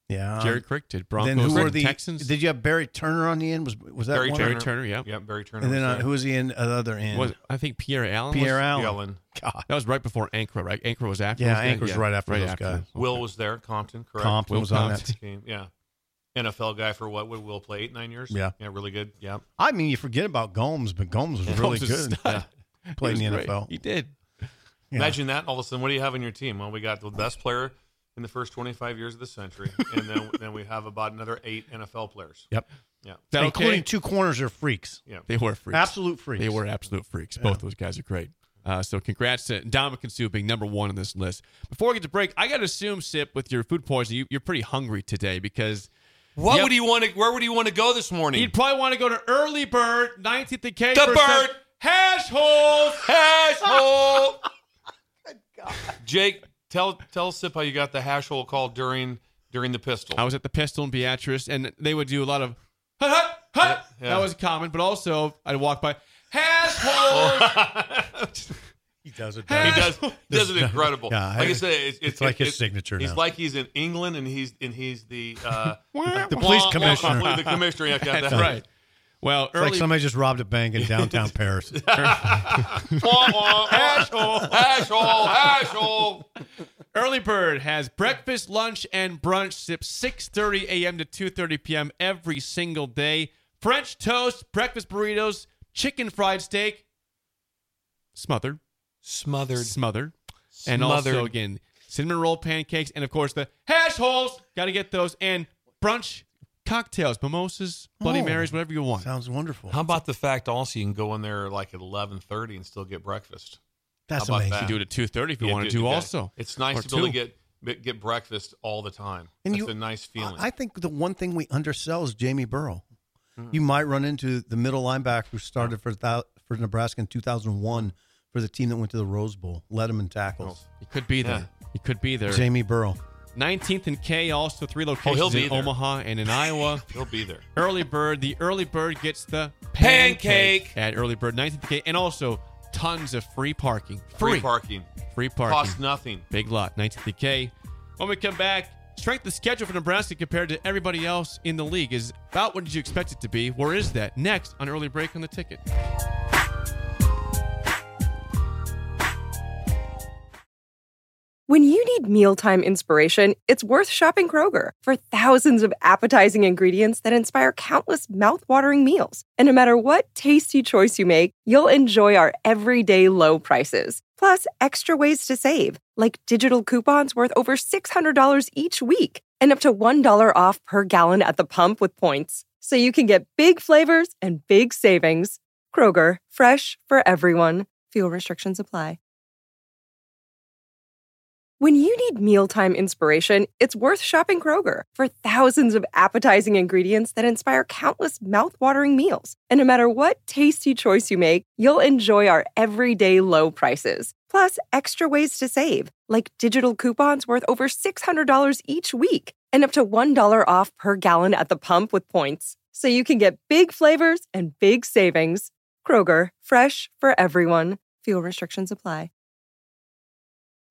Speaker 5: Yeah.
Speaker 4: Jerry Crick did. Broncos
Speaker 5: Then who were
Speaker 4: and
Speaker 5: the
Speaker 4: Texans.
Speaker 5: Did you have Barry Turner on the end? Was was that
Speaker 6: Barry
Speaker 5: one?
Speaker 4: Barry
Speaker 6: Turner.
Speaker 4: Turner, yeah.
Speaker 6: Yeah, Barry Turner.
Speaker 5: And then
Speaker 6: was
Speaker 5: uh,
Speaker 6: there.
Speaker 5: who was he in at the other end?
Speaker 4: Was I think Pierre Allen?
Speaker 5: Pierre
Speaker 4: was,
Speaker 5: Allen.
Speaker 6: Yellen.
Speaker 5: God.
Speaker 4: That was right before Ankara, right? Ankara was after.
Speaker 5: Yeah,
Speaker 4: those guys?
Speaker 5: Anchor's right after those guys.
Speaker 6: Will was there. Compton, correct?
Speaker 5: Compton
Speaker 4: Will
Speaker 5: was on
Speaker 4: Compton.
Speaker 5: that.
Speaker 6: Game, yeah. N F L guy for what would Will play? Eight, nine years?
Speaker 5: Yeah.
Speaker 6: Yeah, really good. Yeah.
Speaker 5: I mean, you forget about Gomes, but Gomes was really
Speaker 4: Gomes was a
Speaker 5: good.
Speaker 4: stud.
Speaker 5: Played
Speaker 4: He
Speaker 5: in the
Speaker 4: was
Speaker 5: N F L.
Speaker 4: great. He did.
Speaker 5: Yeah.
Speaker 6: Imagine that. All of a sudden, what do you have in your team? Well, we got the best player in the first twenty-five years of the century, and then then we have about another eight N F L players.
Speaker 5: Yep.
Speaker 6: Yeah.
Speaker 4: Is that
Speaker 5: Including
Speaker 4: okay?
Speaker 5: two corners are freaks.
Speaker 6: Yeah.
Speaker 4: They were freaks.
Speaker 5: Absolute freaks.
Speaker 4: They were absolute freaks. Both those guys are great. Uh, so congrats to Dominican Sue being number one on this list. Before we get to break, I got to assume, Sip, with your food poisoning, you, you're pretty hungry today because
Speaker 6: What
Speaker 4: Yep.
Speaker 6: would you want to? Where would you want to go this morning?
Speaker 4: you'd probably want to go to Early Bird, nineteenth and K.
Speaker 6: The
Speaker 4: for
Speaker 6: Bird.
Speaker 4: some hash holes.
Speaker 6: hash hole. Jake, tell tell Sip how you got the hash hole call during during the pistol.
Speaker 4: I was at the Pistol in Beatrice, and they would do a lot of hut, hut, hut.
Speaker 6: Yeah, yeah.
Speaker 4: That was common, but also I'd walk by hash holes.
Speaker 5: He does it.
Speaker 6: He
Speaker 5: better.
Speaker 6: does. He does it incredible.
Speaker 5: Yeah,
Speaker 6: like I
Speaker 5: I-
Speaker 6: said, it's, it's,
Speaker 5: it's like his
Speaker 6: it's-
Speaker 5: signature
Speaker 6: He's
Speaker 5: now.
Speaker 6: like he's in England, and he's and he's the uh,
Speaker 5: The police
Speaker 6: wah, wah,
Speaker 5: commissioner.
Speaker 6: wah, the commissioner. Yeah, got
Speaker 4: That's
Speaker 6: that.
Speaker 4: right. Well,
Speaker 5: It's like
Speaker 4: early
Speaker 5: somebody just robbed a bank in downtown Paris.
Speaker 6: Wah, wah, hash hole, hash hole, hash hole.
Speaker 4: Early Bird has breakfast, lunch, and brunch Sip six thirty a.m. to two thirty p.m. every single day. French toast, breakfast burritos, chicken fried steak, smothered,
Speaker 6: Smothered.
Speaker 4: smothered, and also
Speaker 6: Smothered.
Speaker 4: again cinnamon roll pancakes, and of course the hash holes. Got to get those, and brunch cocktails, mimosas, Bloody
Speaker 5: Oh.
Speaker 4: Marys, whatever you want.
Speaker 5: Sounds wonderful.
Speaker 6: How about the fact also you can go in there like at eleven thirty and still get breakfast?
Speaker 5: That's
Speaker 6: How about
Speaker 5: amazing.
Speaker 6: that?
Speaker 4: You do it at two thirty if you
Speaker 6: Yeah,
Speaker 4: want to
Speaker 6: do
Speaker 4: do
Speaker 6: that.
Speaker 4: also.
Speaker 6: It's nice
Speaker 4: Or
Speaker 6: to be able to
Speaker 4: two.
Speaker 6: get get breakfast all the time.
Speaker 5: And
Speaker 6: It's
Speaker 5: you-
Speaker 6: a nice feeling.
Speaker 5: I think the one thing we undersell is Jamie Burrow.
Speaker 6: Hmm.
Speaker 5: You might run into the middle linebacker who started for thou- for Nebraska in two thousand one for the team that went to the Rose Bowl, led him in tackles.
Speaker 4: He could be there. He could be there.
Speaker 5: Jamie Burrow.
Speaker 4: nineteenth and K, also three
Speaker 6: he'll
Speaker 4: locations
Speaker 6: be
Speaker 4: in
Speaker 6: there.
Speaker 4: Omaha and in Iowa.
Speaker 6: He'll be there.
Speaker 4: Early Bird, the Early Bird gets the
Speaker 6: Pancake.
Speaker 4: at Early Bird, nineteenth and K, and also tons of free parking.
Speaker 6: Free,
Speaker 4: Free,
Speaker 6: parking.
Speaker 4: Free parking.
Speaker 6: Costs nothing.
Speaker 4: Big lot, nineteenth and K. When we come back, strength of schedule for Nebraska compared to everybody else in the league is about what did you expect it to be? Where is that? Next on Early Break on the Ticket.
Speaker 1: When you need mealtime inspiration, it's worth shopping Kroger. For thousands of appetizing ingredients that inspire countless mouthwatering meals. And no matter what tasty choice you make, you'll enjoy our everyday low prices. Plus, extra ways to save, like digital coupons worth over six hundred dollars each week and up to one dollar off per gallon at the pump with points. So you can get big flavors and big savings. Kroger, fresh for everyone. Fuel restrictions apply. When you need mealtime inspiration, it's worth shopping Kroger. For thousands of appetizing ingredients that inspire countless mouthwatering meals. And no matter what tasty choice you make, you'll enjoy our everyday low prices. Plus, extra ways to save, like digital coupons worth over six hundred dollars each week and up to one dollar off per gallon at the pump with points. So you can get big flavors and big savings. Kroger, fresh for everyone. Fuel restrictions apply.